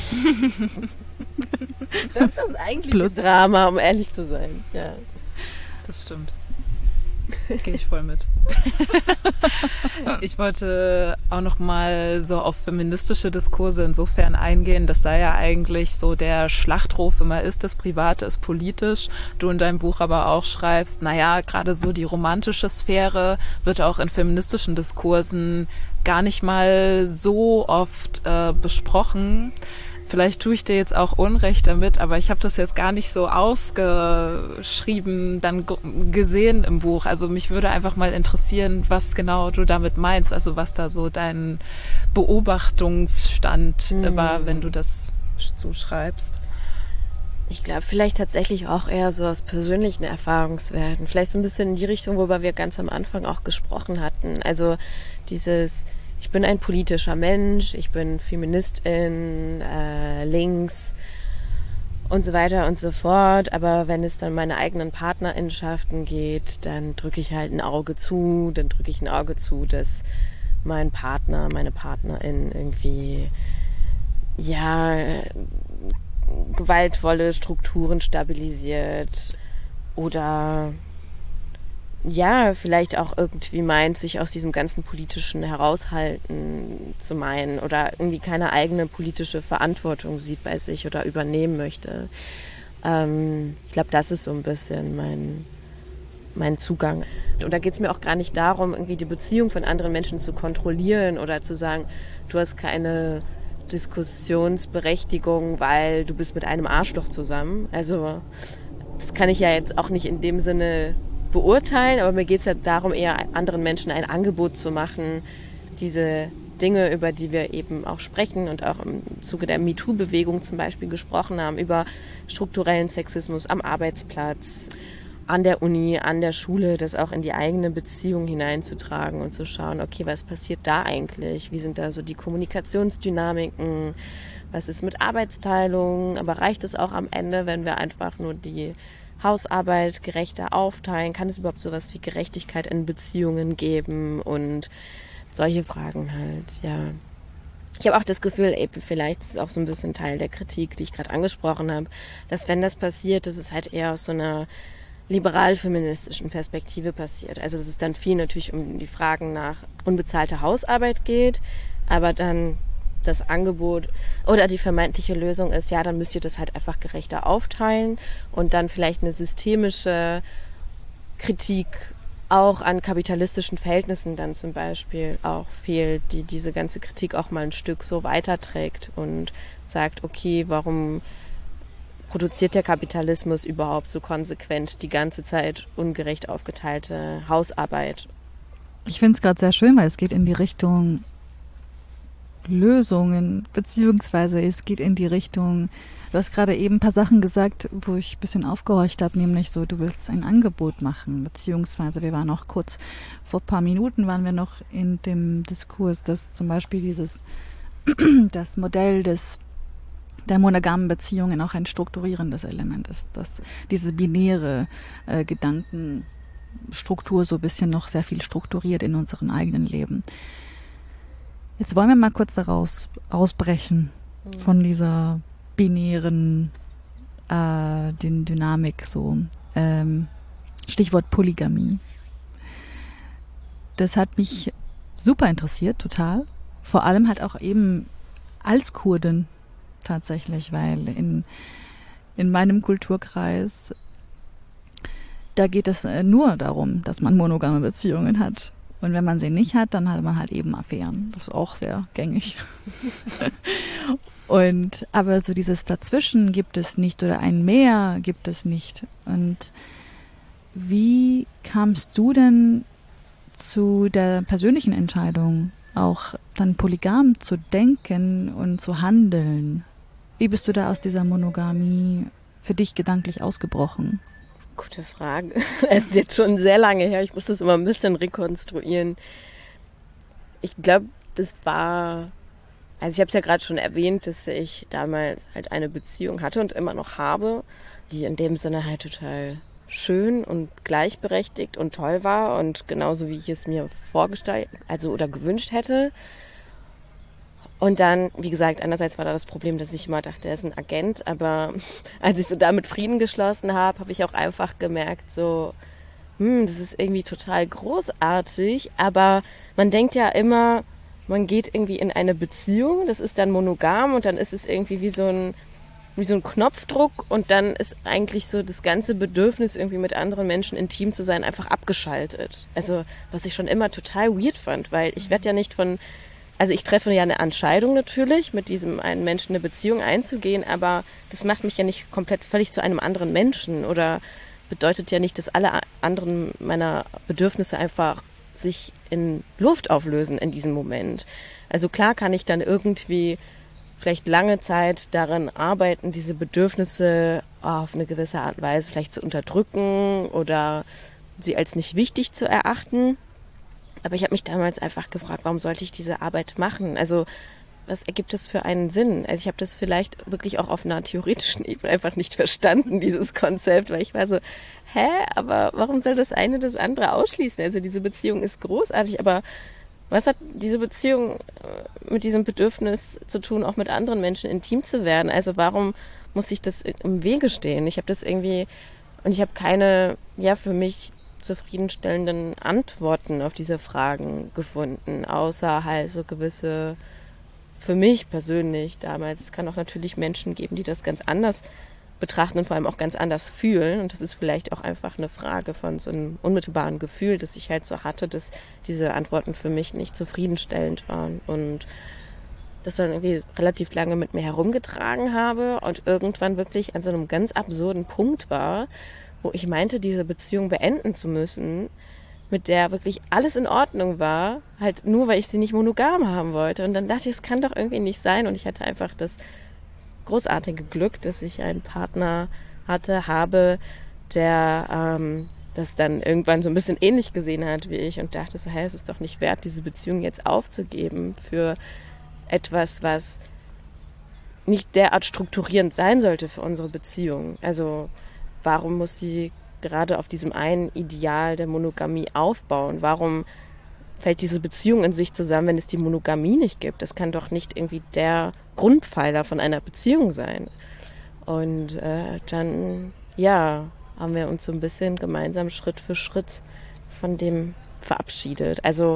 Das ist das eigentliche Drama, um ehrlich zu sein. Ja. Das stimmt. Gehe ich voll mit. Ich wollte auch noch mal so auf feministische Diskurse insofern eingehen, dass da ja eigentlich so der Schlachtruf immer ist, das Private ist politisch. Du in deinem Buch aber auch schreibst, naja, gerade so die romantische Sphäre wird auch in feministischen Diskursen gar nicht mal so oft besprochen. vielleicht tue ich dir jetzt auch Unrecht damit, aber ich habe das jetzt gar nicht so ausgeschrieben, dann gesehen im Buch. Also mich würde einfach mal interessieren, was genau du damit meinst, also was da so dein Beobachtungsstand war, wenn du das so schreibst. Ich glaube, vielleicht tatsächlich auch eher so aus persönlichen Erfahrungswerten. Vielleicht so ein bisschen in die Richtung, worüber wir ganz am Anfang auch gesprochen hatten. Also dieses, ich bin ein politischer Mensch, ich bin Feministin, links und so weiter und so fort. Aber wenn es dann meine eigenen Partnerinnenschaften geht, dann drücke ich halt ein Auge zu. Dann drücke ich ein Auge zu, dass mein Partner, meine Partnerin irgendwie, ja, gewaltvolle Strukturen stabilisiert oder ja, vielleicht auch irgendwie meint, sich aus diesem ganzen Politischen heraushalten zu meinen oder irgendwie keine eigene politische Verantwortung sieht bei sich oder übernehmen möchte. Ich glaube, das ist so ein bisschen mein Zugang. Und da geht es mir auch gar nicht darum, irgendwie die Beziehung von anderen Menschen zu kontrollieren oder zu sagen, du hast keine Diskussionsberechtigung, weil du bist mit einem Arschloch zusammen. Also das kann ich ja jetzt auch nicht in dem Sinne beurteilen, aber mir geht es ja darum, eher anderen Menschen ein Angebot zu machen, diese Dinge, über die wir eben auch sprechen und auch im Zuge der MeToo-Bewegung zum Beispiel gesprochen haben, über strukturellen Sexismus am Arbeitsplatz, an der Uni, an der Schule, das auch in die eigene Beziehung hineinzutragen und zu schauen, okay, was passiert da eigentlich? Wie sind da so die Kommunikationsdynamiken? Was ist mit Arbeitsteilung? Aber reicht es auch am Ende, wenn wir einfach nur die Hausarbeit gerechter aufteilen? Kann es überhaupt sowas wie Gerechtigkeit in Beziehungen geben? Und solche Fragen halt, ja. Ich habe auch das Gefühl, vielleicht ist es auch so ein bisschen Teil der Kritik, die ich gerade angesprochen habe, dass wenn das passiert, dass es halt eher aus so einer liberal-feministischen Perspektive passiert. Also dass es dann viel natürlich um die Fragen nach unbezahlter Hausarbeit geht, aber dann das Angebot oder die vermeintliche Lösung ist, ja, dann müsst ihr das halt einfach gerechter aufteilen und dann vielleicht eine systemische Kritik auch an kapitalistischen Verhältnissen dann zum Beispiel auch fehlt, die diese ganze Kritik auch mal ein Stück so weiterträgt und sagt, okay, warum produziert der Kapitalismus überhaupt so konsequent die ganze Zeit ungerecht aufgeteilte Hausarbeit? Ich finde es gerade sehr schön, weil es geht in die Richtung Lösungen, beziehungsweise es geht in die Richtung, du hast gerade eben ein paar Sachen gesagt, wo ich ein bisschen aufgehorcht habe, nämlich so, du willst ein Angebot machen, beziehungsweise wir waren noch kurz, vor ein paar Minuten waren wir noch in dem Diskurs, dass zum Beispiel das Modell der monogamen Beziehungen auch ein strukturierendes Element ist, dass diese binäre Gedankenstruktur so ein bisschen noch sehr viel strukturiert in unserem eigenen Leben. Jetzt wollen wir mal kurz daraus ausbrechen von dieser binären Dynamik, so Stichwort Polygamie. Das hat mich super interessiert, total. Vor allem halt auch eben als Kurdin tatsächlich, weil in meinem Kulturkreis, da geht es nur darum, dass man monogame Beziehungen hat. Und wenn man sie nicht hat, dann hat man halt eben Affären. Das ist auch sehr gängig. Aber so dieses Dazwischen gibt es nicht oder ein Mehr gibt es nicht. Und wie kamst du denn zu der persönlichen Entscheidung, auch dann polygam zu denken und zu handeln? Wie bist du da aus dieser Monogamie für dich gedanklich ausgebrochen? Gute Frage. Es ist jetzt schon sehr lange her. Ich muss das immer ein bisschen rekonstruieren. Ich glaube, das war, also ich habe es ja gerade schon erwähnt, dass ich damals halt eine Beziehung hatte und immer noch habe, die in dem Sinne halt total schön und gleichberechtigt und toll war und genauso wie ich es mir vorgestellt, also oder gewünscht hätte. Und dann, wie gesagt, einerseits war da das Problem, dass ich immer dachte, er ist ein Agent, aber als ich so damit Frieden geschlossen habe, habe ich auch einfach gemerkt, so, das ist irgendwie total großartig, aber man denkt ja immer, man geht irgendwie in eine Beziehung, das ist dann monogam und dann ist es irgendwie wie so ein Knopfdruck und dann ist eigentlich so das ganze Bedürfnis, irgendwie mit anderen Menschen intim zu sein, einfach abgeschaltet. Also, was ich schon immer total weird fand, weil ich werde ja nicht von also ich treffe ja eine Entscheidung natürlich, mit diesem einen Menschen eine Beziehung einzugehen, aber das macht mich ja nicht komplett völlig zu einem anderen Menschen oder bedeutet ja nicht, dass alle anderen meiner Bedürfnisse einfach sich in Luft auflösen in diesem Moment. Also klar kann ich dann irgendwie vielleicht lange Zeit daran arbeiten, diese Bedürfnisse auf eine gewisse Art und Weise vielleicht zu unterdrücken oder sie als nicht wichtig zu erachten. Aber ich habe mich damals einfach gefragt, warum sollte ich diese Arbeit machen? Also was ergibt das für einen Sinn? Also ich habe das vielleicht wirklich auch auf einer theoretischen Ebene einfach nicht verstanden, dieses Konzept, weil ich war so, aber warum soll das eine das andere ausschließen? Also diese Beziehung ist großartig, aber was hat diese Beziehung mit diesem Bedürfnis zu tun, auch mit anderen Menschen intim zu werden? Also warum muss ich das im Wege stehen? Ich habe das irgendwie, und ich habe keine, für mich zufriedenstellenden Antworten auf diese Fragen gefunden, außer halt so gewisse, für mich persönlich damals, es kann auch natürlich Menschen geben, die das ganz anders betrachten und vor allem auch ganz anders fühlen. Und das ist vielleicht auch einfach eine Frage von so einem unmittelbaren Gefühl, das ich halt so hatte, dass diese Antworten für mich nicht zufriedenstellend waren. Und das dann irgendwie relativ lange mit mir herumgetragen habe und irgendwann wirklich an so einem ganz absurden Punkt war, wo ich meinte, diese Beziehung beenden zu müssen, mit der wirklich alles in Ordnung war, halt nur, weil ich sie nicht monogam haben wollte. Und dann dachte ich, es kann doch irgendwie nicht sein. Und ich hatte einfach das großartige Glück, dass ich einen Partner habe, der das dann irgendwann so ein bisschen ähnlich gesehen hat wie ich und dachte so, es ist doch nicht wert, diese Beziehung jetzt aufzugeben für etwas, was nicht derart strukturierend sein sollte für unsere Beziehung. Also warum muss sie gerade auf diesem einen Ideal der Monogamie aufbauen? Warum fällt diese Beziehung in sich zusammen, wenn es die Monogamie nicht gibt? Das kann doch nicht irgendwie der Grundpfeiler von einer Beziehung sein. Und dann, haben wir uns so ein bisschen gemeinsam Schritt für Schritt von dem verabschiedet. Also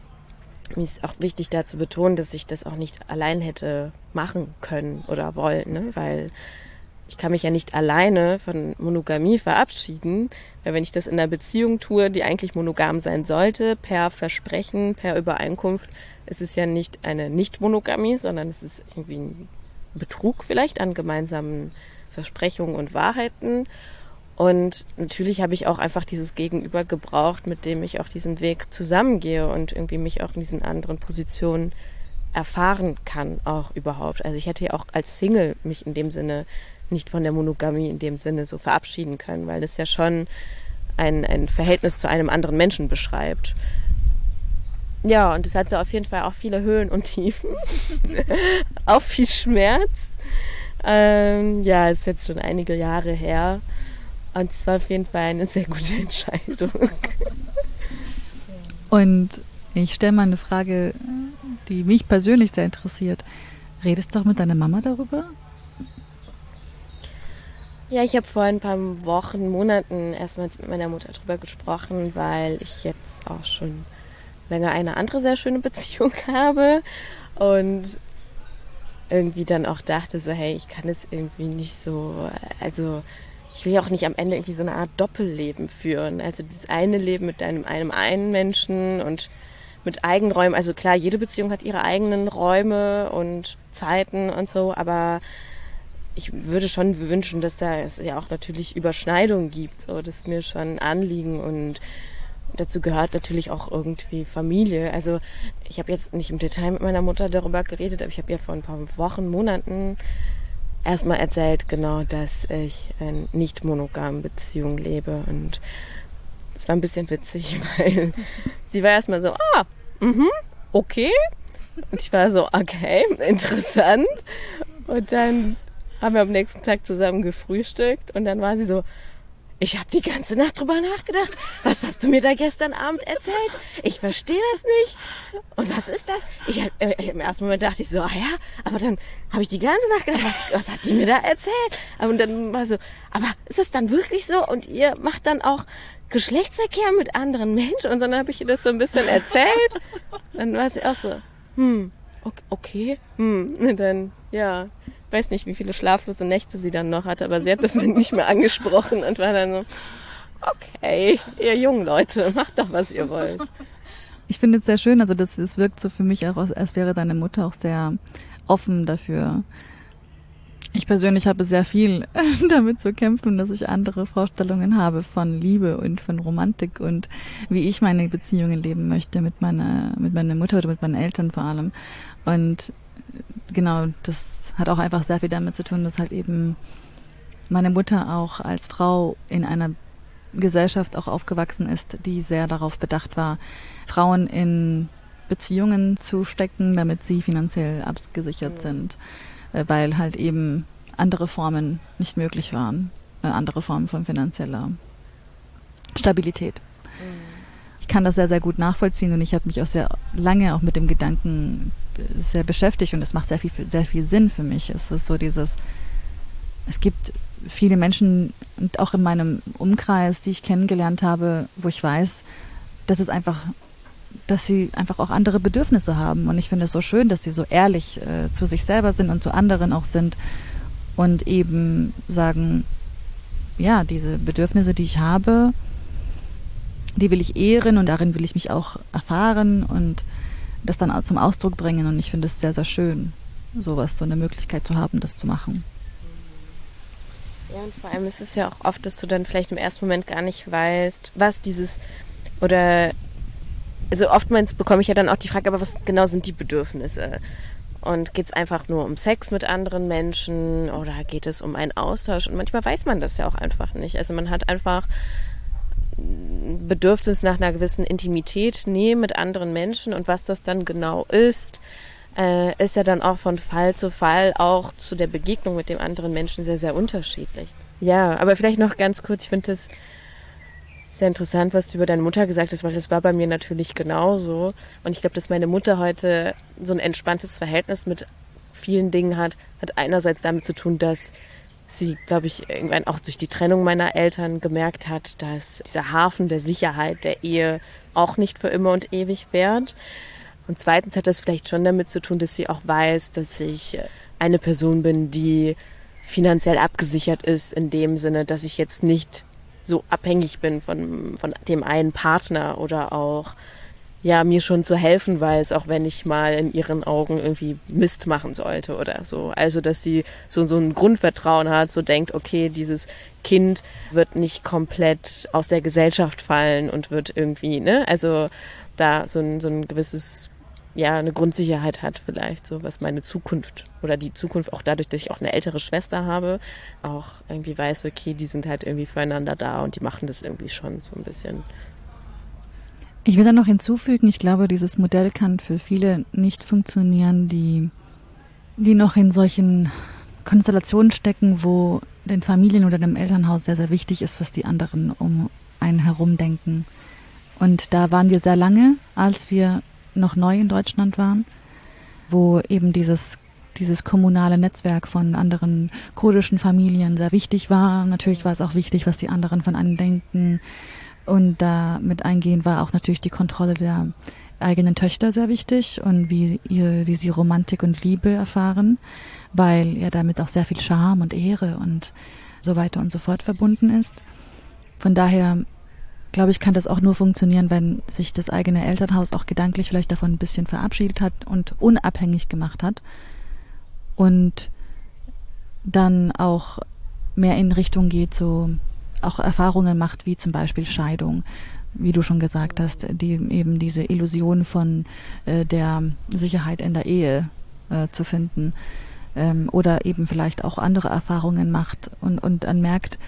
mir ist auch wichtig, da zu betonen, dass ich das auch nicht allein hätte machen können oder wollen, ne? Weil ich kann mich ja nicht alleine von Monogamie verabschieden, weil wenn ich das in einer Beziehung tue, die eigentlich monogam sein sollte, per Versprechen, per Übereinkunft, ist es ja nicht eine Nicht-Monogamie, sondern es ist irgendwie ein Betrug vielleicht an gemeinsamen Versprechungen und Wahrheiten. Und natürlich habe ich auch einfach dieses Gegenüber gebraucht, mit dem ich auch diesen Weg zusammengehe und irgendwie mich auch in diesen anderen Positionen erfahren kann auch überhaupt. Also ich hätte ja auch als Single mich in dem Sinne nicht von der Monogamie in dem Sinne so verabschieden können, weil das ja schon ein Verhältnis zu einem anderen Menschen beschreibt. Ja, und es hatte auf jeden Fall auch viele Höhen und Tiefen. Auch viel Schmerz. Ist jetzt schon einige Jahre her. Und es war auf jeden Fall eine sehr gute Entscheidung. Und ich stelle mal eine Frage, die mich persönlich sehr interessiert. Redest du auch mit deiner Mama darüber? Ja, ich habe vor ein paar Wochen, Monaten erstmals mit meiner Mutter drüber gesprochen, weil ich jetzt auch schon länger eine andere sehr schöne Beziehung habe und irgendwie dann auch dachte so, ich kann es irgendwie nicht so, also ich will ja auch nicht am Ende irgendwie so eine Art Doppelleben führen. Also das eine Leben mit einem einen Menschen und mit Eigenräumen. Also klar, jede Beziehung hat ihre eigenen Räume und Zeiten und so, aber ich würde schon wünschen, dass da es ja auch natürlich Überschneidungen gibt. So, das ist mir schon ein Anliegen und dazu gehört natürlich auch irgendwie Familie. Also ich habe jetzt nicht im Detail mit meiner Mutter darüber geredet, aber ich habe ihr vor ein paar Wochen, Monaten erstmal erzählt, genau, dass ich in nicht monogamen Beziehungen lebe. Und es war ein bisschen witzig, weil sie war erstmal so, okay. Und ich war so, okay, interessant. Und dann haben wir am nächsten Tag zusammen gefrühstückt und dann war sie so, ich habe die ganze Nacht drüber nachgedacht. Was hast du mir da gestern Abend erzählt? Ich verstehe das nicht. Und was ist das? Im ersten Moment dachte ich so, aber dann habe ich die ganze Nacht gedacht, was hat die mir da erzählt? Und dann war so, aber ist das dann wirklich so? Und ihr macht dann auch Geschlechtsverkehr mit anderen Menschen? Und dann habe ich ihr das so ein bisschen erzählt. Dann war sie auch so, okay. Und dann, ich weiß nicht, wie viele schlaflose Nächte sie dann noch hatte, aber sie hat das dann nicht mehr angesprochen und war dann so, okay, ihr jungen Leute, macht doch, was ihr wollt. Ich finde es sehr schön, also es wirkt so für mich auch, als wäre deine Mutter auch sehr offen dafür. Ich persönlich habe sehr viel damit zu kämpfen, dass ich andere Vorstellungen habe von Liebe und von Romantik und wie ich meine Beziehungen leben möchte mit meiner Mutter oder mit meinen Eltern vor allem. Und genau, das hat auch einfach sehr viel damit zu tun, dass halt eben meine Mutter auch als Frau in einer Gesellschaft auch aufgewachsen ist, die sehr darauf bedacht war, Frauen in Beziehungen zu stecken, damit sie finanziell abgesichert sind, weil halt eben andere Formen nicht möglich waren, andere Formen von finanzieller Stabilität. Ich kann das sehr, sehr gut nachvollziehen und ich habe mich auch sehr lange auch mit dem Gedanken sehr beschäftigt und es macht sehr viel Sinn für mich. Es ist so es gibt viele Menschen und auch in meinem Umkreis, die ich kennengelernt habe, wo ich weiß, dass sie einfach auch andere Bedürfnisse haben. Und ich finde es so schön, dass sie so ehrlich zu sich selber sind und zu anderen auch sind und eben sagen, ja, diese Bedürfnisse, die ich habe, die will ich ehren und darin will ich mich auch erfahren und das dann auch zum Ausdruck bringen. Und ich finde es sehr, sehr schön, so eine Möglichkeit zu haben, das zu machen. Ja, und vor allem ist es ja auch oft, dass du dann vielleicht im ersten Moment gar nicht weißt, also oftmals bekomme ich ja dann auch die Frage, aber was genau sind die Bedürfnisse? Und geht es einfach nur um Sex mit anderen Menschen oder geht es um einen Austausch? Und manchmal weiß man das ja auch einfach nicht. Also man hat einfach ein Bedürfnis nach einer gewissen Intimität, Nähe mit anderen Menschen und was das dann genau ist ja dann auch von Fall zu Fall auch zu der Begegnung mit dem anderen Menschen sehr, sehr unterschiedlich. Ja, aber vielleicht noch ganz kurz, ich finde das sehr interessant, was du über deine Mutter gesagt hast, weil das war bei mir natürlich genauso. Und ich glaube, dass meine Mutter heute so ein entspanntes Verhältnis mit vielen Dingen hat einerseits damit zu tun, dass sie, glaube ich, irgendwann auch durch die Trennung meiner Eltern gemerkt hat, dass dieser Hafen der Sicherheit der Ehe auch nicht für immer und ewig währt. Und zweitens hat das vielleicht schon damit zu tun, dass sie auch weiß, dass ich eine Person bin, die finanziell abgesichert ist, in dem Sinne, dass ich jetzt nicht so abhängig bin von dem einen Partner oder auch ja mir schon zu helfen weiß, auch wenn ich mal in ihren Augen irgendwie Mist machen sollte oder so. Also dass sie so ein Grundvertrauen hat, so denkt, okay, dieses Kind wird nicht komplett aus der Gesellschaft fallen und wird irgendwie, also da so ein gewisses, ja, eine Grundsicherheit hat vielleicht, so was meine Zukunft oder die Zukunft, auch dadurch, dass ich auch eine ältere Schwester habe, auch irgendwie weiß, okay, die sind halt irgendwie füreinander da und die machen das irgendwie schon so ein bisschen. Ich will da noch hinzufügen, ich glaube, dieses Modell kann für viele nicht funktionieren, die noch in solchen Konstellationen stecken, wo den Familien oder dem Elternhaus sehr, sehr wichtig ist, was die anderen um einen herum denken. Und da waren wir sehr lange, als wir noch neu in Deutschland waren, wo eben dieses kommunale Netzwerk von anderen kurdischen Familien sehr wichtig war. Natürlich war es auch wichtig, was die anderen von einem denken. Und da mit eingehen war auch natürlich die Kontrolle der eigenen Töchter sehr wichtig und wie sie Romantik und Liebe erfahren, weil ja damit auch sehr viel Scham und Ehre und so weiter und so fort verbunden ist. Von daher glaube ich, kann das auch nur funktionieren, wenn sich das eigene Elternhaus auch gedanklich vielleicht davon ein bisschen verabschiedet hat und unabhängig gemacht hat und dann auch mehr in Richtung geht, so auch Erfahrungen macht, wie zum Beispiel Scheidung, wie du schon gesagt hast, die eben diese Illusion von der Sicherheit in der Ehe zu finden oder eben vielleicht auch andere Erfahrungen macht und dann merkt,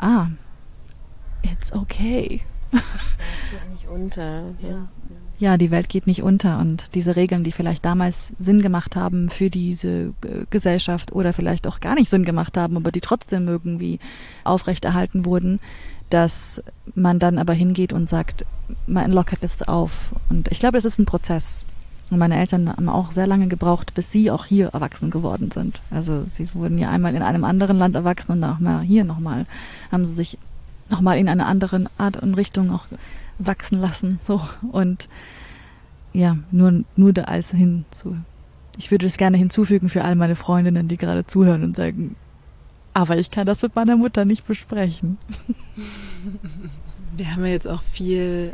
it's okay. Geht nicht unter. Ja, die Welt geht nicht unter und diese Regeln, die vielleicht damals Sinn gemacht haben für diese Gesellschaft oder vielleicht auch gar nicht Sinn gemacht haben, aber die trotzdem irgendwie aufrechterhalten wurden, dass man dann aber hingeht und sagt, man lockert es auf. Und ich glaube, das ist ein Prozess. Und meine Eltern haben auch sehr lange gebraucht, bis sie auch hier erwachsen geworden sind. Also sie wurden ja einmal in einem anderen Land erwachsen und auch mal hier nochmal, haben sie sich nochmal in einer anderen Art und Richtung auch wachsen lassen, so. Und ja, nur da als hinzu. Ich würde es gerne hinzufügen für all meine Freundinnen, die gerade zuhören und sagen, aber ich kann das mit meiner Mutter nicht besprechen. Wir haben ja jetzt auch viel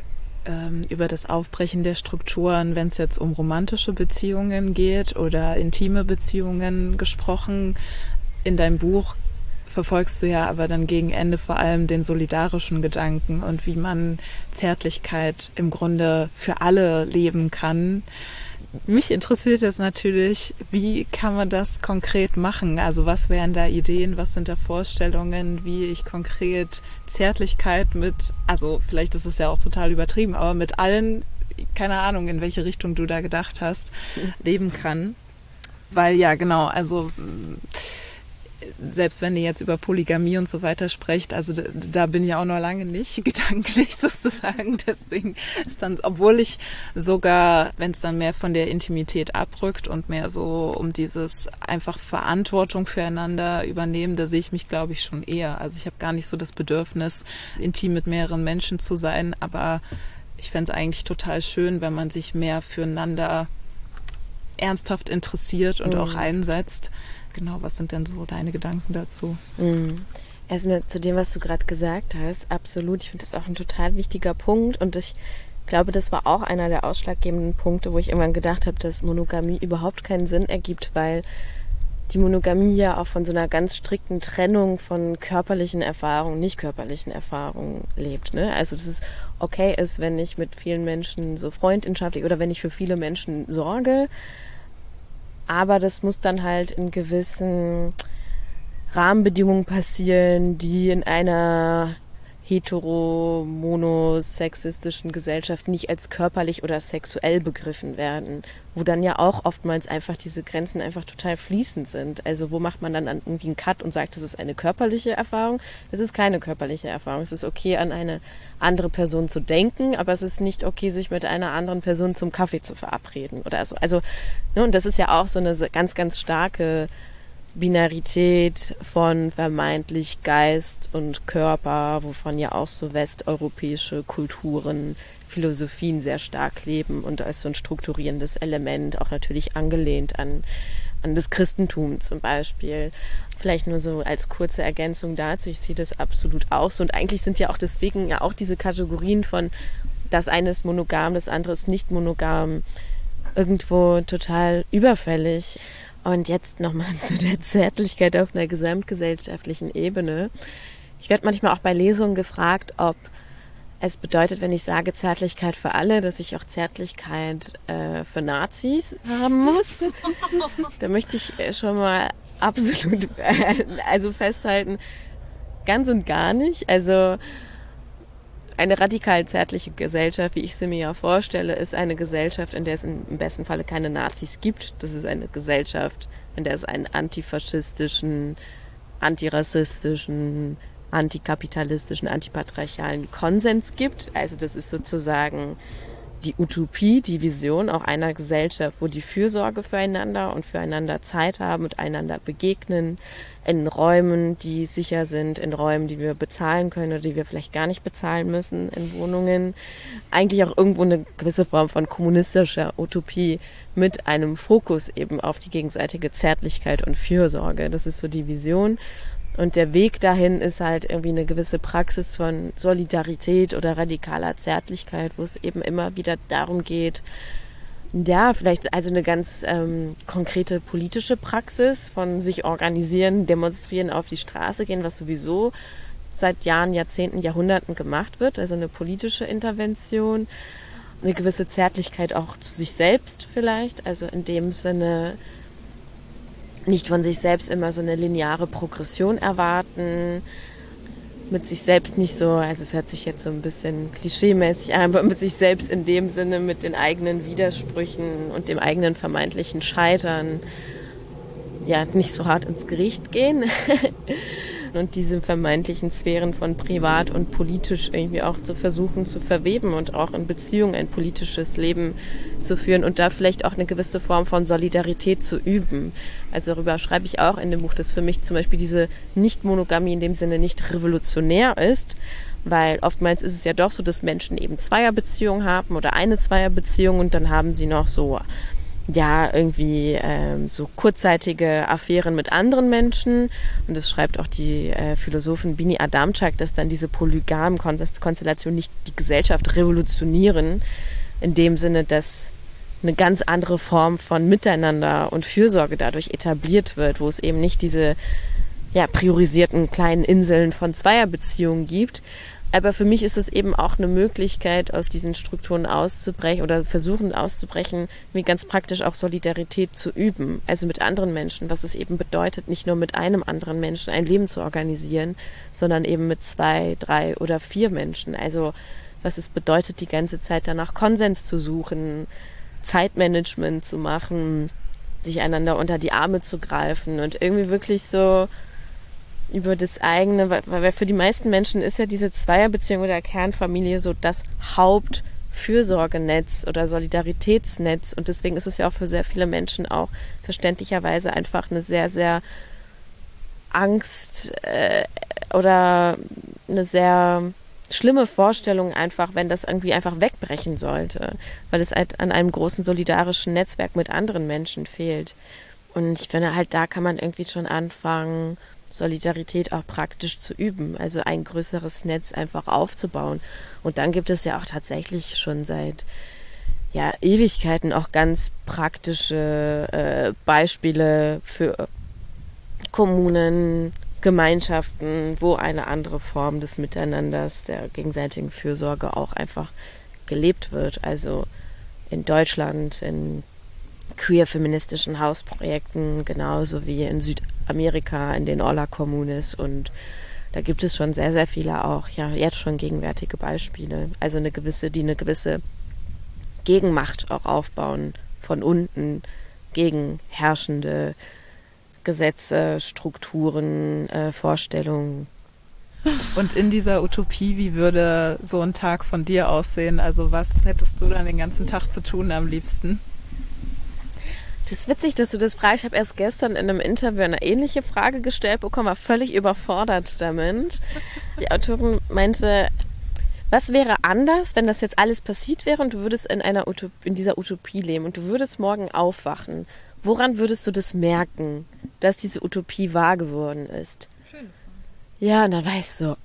über das Aufbrechen der Strukturen, wenn es jetzt um romantische Beziehungen geht oder intime Beziehungen gesprochen. In deinem Buch verfolgst du ja aber dann gegen Ende vor allem den solidarischen Gedanken und wie man Zärtlichkeit im Grunde für alle leben kann. Mich interessiert jetzt natürlich, wie kann man das konkret machen? Also was wären da Ideen, was sind da Vorstellungen, wie ich konkret Zärtlichkeit mit, also vielleicht ist es ja auch total übertrieben, aber mit allen, keine Ahnung, in welche Richtung du da gedacht hast, leben kann. Weil ja, genau, also selbst wenn ihr jetzt über Polygamie und so weiter sprecht, also da bin ich auch noch lange nicht gedanklich sozusagen. Deswegen ist dann, obwohl ich sogar, wenn es dann mehr von der Intimität abrückt und mehr so um dieses einfach Verantwortung füreinander übernehmen, da sehe ich mich, glaube ich, schon eher. Also ich habe gar nicht so das Bedürfnis, intim mit mehreren Menschen zu sein, aber ich fände es eigentlich total schön, wenn man sich mehr füreinander ernsthaft interessiert und auch einsetzt. Genau, was sind denn so deine Gedanken dazu? Erstmal zu dem, was du gerade gesagt hast, absolut. Ich finde das auch ein total wichtiger Punkt und ich glaube, das war auch einer der ausschlaggebenden Punkte, wo ich irgendwann gedacht habe, dass Monogamie überhaupt keinen Sinn ergibt, weil die Monogamie ja auch von so einer ganz strikten Trennung von körperlichen Erfahrungen, nicht körperlichen Erfahrungen lebt. Ne? Also dass es okay ist, wenn ich mit vielen Menschen so freundschaftlich oder wenn ich für viele Menschen sorge, aber das muss dann halt in gewissen Rahmenbedingungen passieren, die in einer hetero-monosexistischen Gesellschaft nicht als körperlich oder sexuell begriffen werden, wo dann ja auch oftmals einfach diese Grenzen einfach total fließend sind. Also wo macht man dann irgendwie einen Cut und sagt, das ist eine körperliche Erfahrung? Das ist keine körperliche Erfahrung. Es ist okay, an eine andere Person zu denken, aber es ist nicht okay, sich mit einer anderen Person zum Kaffee zu verabreden oder so. Also, ne, und das ist ja auch so eine ganz, ganz starke Binarität von vermeintlich Geist und Körper, wovon ja auch so westeuropäische Kulturen, Philosophien sehr stark leben und als so ein strukturierendes Element, auch natürlich angelehnt an das Christentum zum Beispiel. Vielleicht nur so als kurze Ergänzung dazu, ich sehe das absolut auch so. Und eigentlich sind ja auch deswegen ja auch diese Kategorien von das eine ist monogam, das andere ist nicht monogam irgendwo total überfällig. Und jetzt nochmal zu der Zärtlichkeit auf einer gesamtgesellschaftlichen Ebene. Ich werde manchmal auch bei Lesungen gefragt, ob es bedeutet, wenn ich sage Zärtlichkeit für alle, dass ich auch Zärtlichkeit für Nazis haben muss. Da möchte ich schon mal absolut also festhalten, ganz und gar nicht. Also eine radikal zärtliche Gesellschaft, wie ich sie mir ja vorstelle, ist eine Gesellschaft, in der es im besten Falle keine Nazis gibt. Das ist eine Gesellschaft, in der es einen antifaschistischen, antirassistischen, antikapitalistischen, antipatriarchalen Konsens gibt. Also das ist sozusagen die Utopie, die Vision auch einer Gesellschaft, wo die Fürsorge füreinander und füreinander Zeit haben und einander begegnen, in Räumen, die sicher sind, in Räumen, die wir bezahlen können oder die wir vielleicht gar nicht bezahlen müssen, in Wohnungen. Eigentlich auch irgendwo eine gewisse Form von kommunistischer Utopie mit einem Fokus eben auf die gegenseitige Zärtlichkeit und Fürsorge. Das ist so die Vision. Und der Weg dahin ist halt irgendwie eine gewisse Praxis von Solidarität oder radikaler Zärtlichkeit, wo es eben immer wieder darum geht, ja, vielleicht also eine ganz konkrete politische Praxis von sich organisieren, demonstrieren, auf die Straße gehen, was sowieso seit Jahren, Jahrzehnten, Jahrhunderten gemacht wird, also eine politische Intervention, eine gewisse Zärtlichkeit auch zu sich selbst vielleicht, also in dem Sinne nicht von sich selbst immer so eine lineare Progression erwarten, mit sich selbst nicht so, also es hört sich jetzt so ein bisschen klischeemäßig an, aber mit sich selbst in dem Sinne mit den eigenen Widersprüchen und dem eigenen vermeintlichen Scheitern, ja, nicht so hart ins Gericht gehen und diese vermeintlichen Sphären von privat und politisch irgendwie auch zu versuchen zu verweben und auch in Beziehung ein politisches Leben zu führen und da vielleicht auch eine gewisse Form von Solidarität zu üben. Also darüber schreibe ich auch in dem Buch, dass für mich zum Beispiel diese Nicht-Monogamie in dem Sinne nicht revolutionär ist, weil oftmals ist es ja doch so, dass Menschen eben Zweierbeziehungen haben oder eine Zweierbeziehung und dann haben sie noch so irgendwie so kurzzeitige Affären mit anderen Menschen. Und das schreibt auch die Philosophin Bini Adamczak, dass dann diese polygamen Konstellationen nicht die Gesellschaft revolutionieren, in dem Sinne, dass eine ganz andere Form von Miteinander und Fürsorge dadurch etabliert wird, wo es eben nicht diese priorisierten kleinen Inseln von Zweierbeziehungen gibt. Aber für mich ist es eben auch eine Möglichkeit, aus diesen Strukturen auszubrechen oder versuchen auszubrechen, wie ganz praktisch auch Solidarität zu üben, also mit anderen Menschen, was es eben bedeutet, nicht nur mit einem anderen Menschen ein Leben zu organisieren, sondern eben mit 2, 3 oder 4 Menschen. Also was es bedeutet, die ganze Zeit danach Konsens zu suchen, Zeitmanagement zu machen, sich einander unter die Arme zu greifen und irgendwie wirklich so über das eigene, weil für die meisten Menschen ist ja diese Zweierbeziehung oder Kernfamilie so das Hauptfürsorgenetz oder Solidaritätsnetz und deswegen ist es ja auch für sehr viele Menschen auch verständlicherweise einfach eine sehr, sehr Angst oder eine sehr schlimme Vorstellung einfach, wenn das irgendwie einfach wegbrechen sollte, weil es halt an einem großen solidarischen Netzwerk mit anderen Menschen fehlt. Und ich finde halt, da kann man irgendwie schon anfangen, Solidarität auch praktisch zu üben, also ein größeres Netz einfach aufzubauen. Und dann gibt es ja auch tatsächlich schon seit Ewigkeiten auch ganz praktische Beispiele für Kommunen, Gemeinschaften, wo eine andere Form des Miteinanders, der gegenseitigen Fürsorge auch einfach gelebt wird. Also in Deutschland, in queer-feministischen Hausprojekten, genauso wie in Südamerika, in den Orla-Kommunes. Und da gibt es schon sehr, sehr viele auch, jetzt schon gegenwärtige Beispiele. Also die eine gewisse Gegenmacht auch aufbauen, von unten gegen herrschende Gesetze, Strukturen, Vorstellungen. Und in dieser Utopie, wie würde so ein Tag von dir aussehen? Also was hättest du dann den ganzen Tag zu tun am liebsten? Das ist witzig, dass du das fragst. Ich habe erst gestern in einem Interview eine ähnliche Frage gestellt bekommen, war völlig überfordert damit. Die Autorin meinte, was wäre anders, wenn das jetzt alles passiert wäre und du würdest in dieser Utopie leben und du würdest morgen aufwachen? Woran würdest du das merken, dass diese Utopie wahr geworden ist? Schön. Ja, und dann war ich so,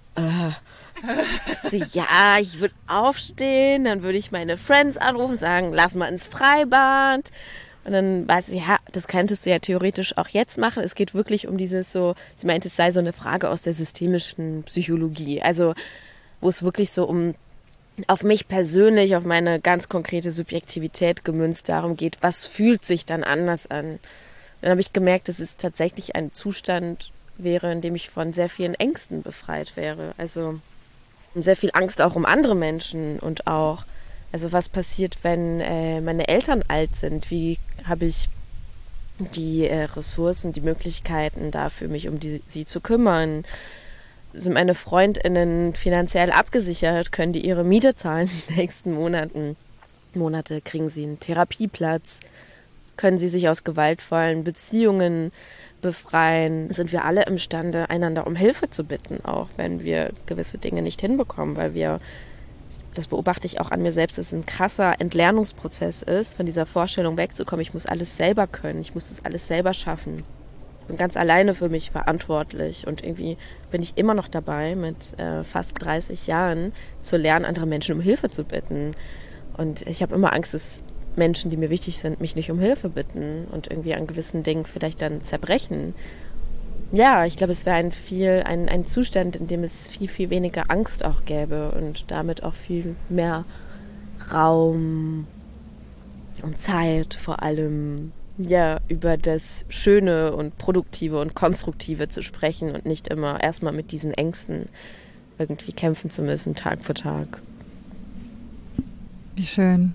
ich würde aufstehen, dann würde ich meine Friends anrufen und sagen, lass mal ins Freibad. Und dann weiß ich, das könntest du ja theoretisch auch jetzt machen. Es geht wirklich um dieses so, sie meint, es sei so eine Frage aus der systemischen Psychologie. Also, wo es wirklich so auf mich persönlich, auf meine ganz konkrete Subjektivität gemünzt darum geht, was fühlt sich dann anders an. Dann habe ich gemerkt, dass es tatsächlich ein Zustand wäre, in dem ich von sehr vielen Ängsten befreit wäre. Also sehr viel Angst auch um andere Menschen und auch, also was passiert, wenn meine Eltern alt sind? Wie habe ich die Ressourcen, die Möglichkeiten dafür, mich um sie zu kümmern? Sind meine FreundInnen finanziell abgesichert? Können die ihre Miete zahlen die nächsten Monate? Kriegen sie einen Therapieplatz? Können sie sich aus gewaltvollen Beziehungen befreien? Sind wir alle imstande, einander um Hilfe zu bitten, auch wenn wir gewisse Dinge nicht hinbekommen, weil das beobachte ich auch an mir selbst, dass es ein krasser Entlernungsprozess ist, von dieser Vorstellung wegzukommen, ich muss alles selber können, ich muss das alles selber schaffen. Bin ganz alleine für mich verantwortlich und irgendwie bin ich immer noch dabei, mit fast 30 Jahren zu lernen, andere Menschen um Hilfe zu bitten. Und ich habe immer Angst, dass Menschen, die mir wichtig sind, mich nicht um Hilfe bitten und irgendwie an gewissen Dingen vielleicht dann zerbrechen. Ja, ich glaube, es wäre ein Zustand, in dem es viel, viel weniger Angst auch gäbe und damit auch viel mehr Raum und Zeit vor allem, über das Schöne und Produktive und Konstruktive zu sprechen und nicht immer erstmal mit diesen Ängsten irgendwie kämpfen zu müssen, Tag für Tag. Wie schön.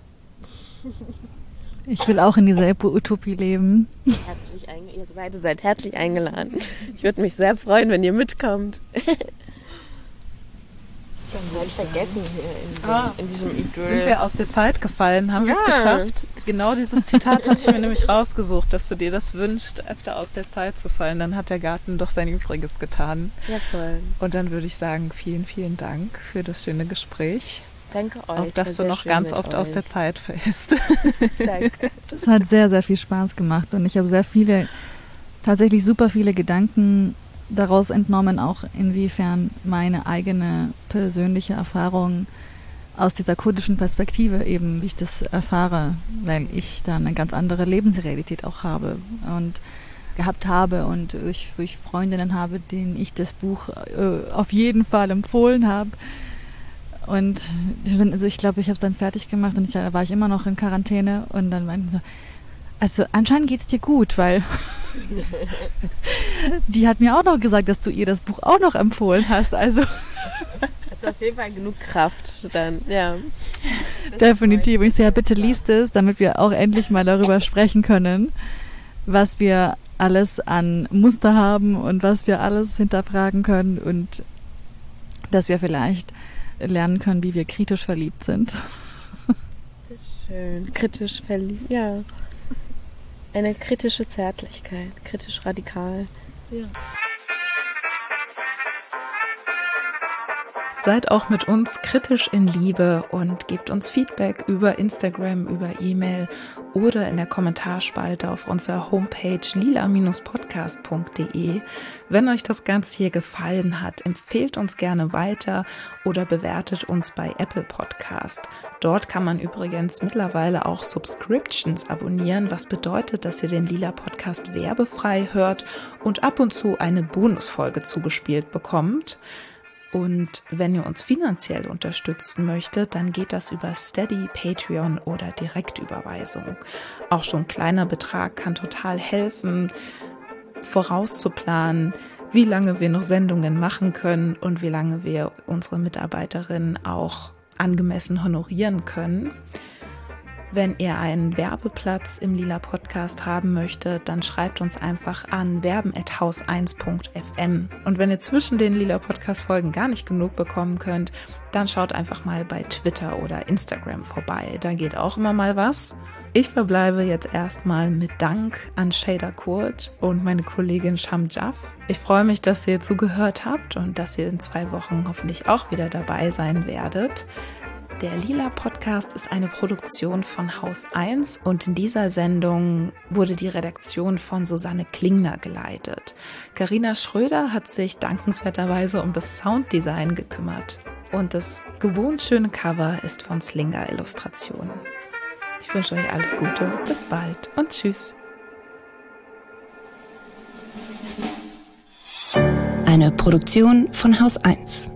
Ich will auch in dieser Utopie leben. Ihr beide seid herzlich eingeladen. Ich würde mich sehr freuen, wenn ihr mitkommt. Das habe ich vergessen hier in diesem Idyll. Sind wir aus der Zeit gefallen? Haben wir es geschafft? Genau dieses Zitat hatte ich mir nämlich rausgesucht, dass du dir das wünschst, öfter aus der Zeit zu fallen. Dann hat der Garten doch sein Übriges getan. Ja, voll. Und dann würde ich sagen, vielen, vielen Dank für das schöne Gespräch. Danke euch. Auf dass du noch ganz oft aus der Zeit fällst. Danke. Das hat sehr, sehr viel Spaß gemacht und ich habe tatsächlich super viele Gedanken daraus entnommen, auch inwiefern meine eigene persönliche Erfahrung aus dieser kurdischen Perspektive eben, wie ich das erfahre, weil ich da eine ganz andere Lebensrealität auch habe und gehabt habe und ich Freundinnen habe, denen ich das Buch auf jeden Fall empfohlen habe. Und also ich glaube, ich habe es dann fertig gemacht und da war ich immer noch in Quarantäne und dann meinten so, also anscheinend geht's dir gut, weil die hat mir auch noch gesagt, dass du ihr das Buch auch noch empfohlen hast, also Hat auf jeden Fall genug Kraft dann, ja. Definitiv. Ich sage, ja, bitte liest es, damit wir auch endlich mal darüber sprechen können, was wir alles an Muster haben und was wir alles hinterfragen können und dass wir vielleicht lernen können, wie wir kritisch verliebt sind. Das ist schön. Kritisch verliebt, ja. Eine kritische Zärtlichkeit, kritisch radikal. Ja. Seid auch mit uns kritisch in Liebe und gebt uns Feedback über Instagram, über E-Mail oder in der Kommentarspalte auf unserer Homepage lila-podcast.de. Wenn euch das Ganze hier gefallen hat, empfehlt uns gerne weiter oder bewertet uns bei Apple Podcast. Dort kann man übrigens mittlerweile auch Subscriptions abonnieren, was bedeutet, dass ihr den Lila Podcast werbefrei hört und ab und zu eine Bonusfolge zugespielt bekommt. Und wenn ihr uns finanziell unterstützen möchtet, dann geht das über Steady, Patreon oder Direktüberweisung. Auch schon ein kleiner Betrag kann total helfen, vorauszuplanen, wie lange wir noch Sendungen machen können und wie lange wir unsere Mitarbeiterinnen auch angemessen honorieren können. Wenn ihr einen Werbeplatz im Lila Podcast haben möchtet, dann schreibt uns einfach an werben@haus1.fm. Und wenn ihr zwischen den Lila Podcast Folgen gar nicht genug bekommen könnt, dann schaut einfach mal bei Twitter oder Instagram vorbei. Da geht auch immer mal was. Ich verbleibe jetzt erstmal mit Dank an Shayda Kurt und meine Kollegin Sham Jaff. Ich freue mich, dass ihr zugehört habt und dass ihr in 2 Wochen hoffentlich auch wieder dabei sein werdet. Der Lila Podcast ist eine Produktion von Haus 1 und in dieser Sendung wurde die Redaktion von Susanne Klingner geleitet. Carina Schröder hat sich dankenswerterweise um das Sounddesign gekümmert und das gewohnt schöne Cover ist von Slinger Illustrationen. Ich wünsche euch alles Gute, bis bald und tschüss. Eine Produktion von Haus 1.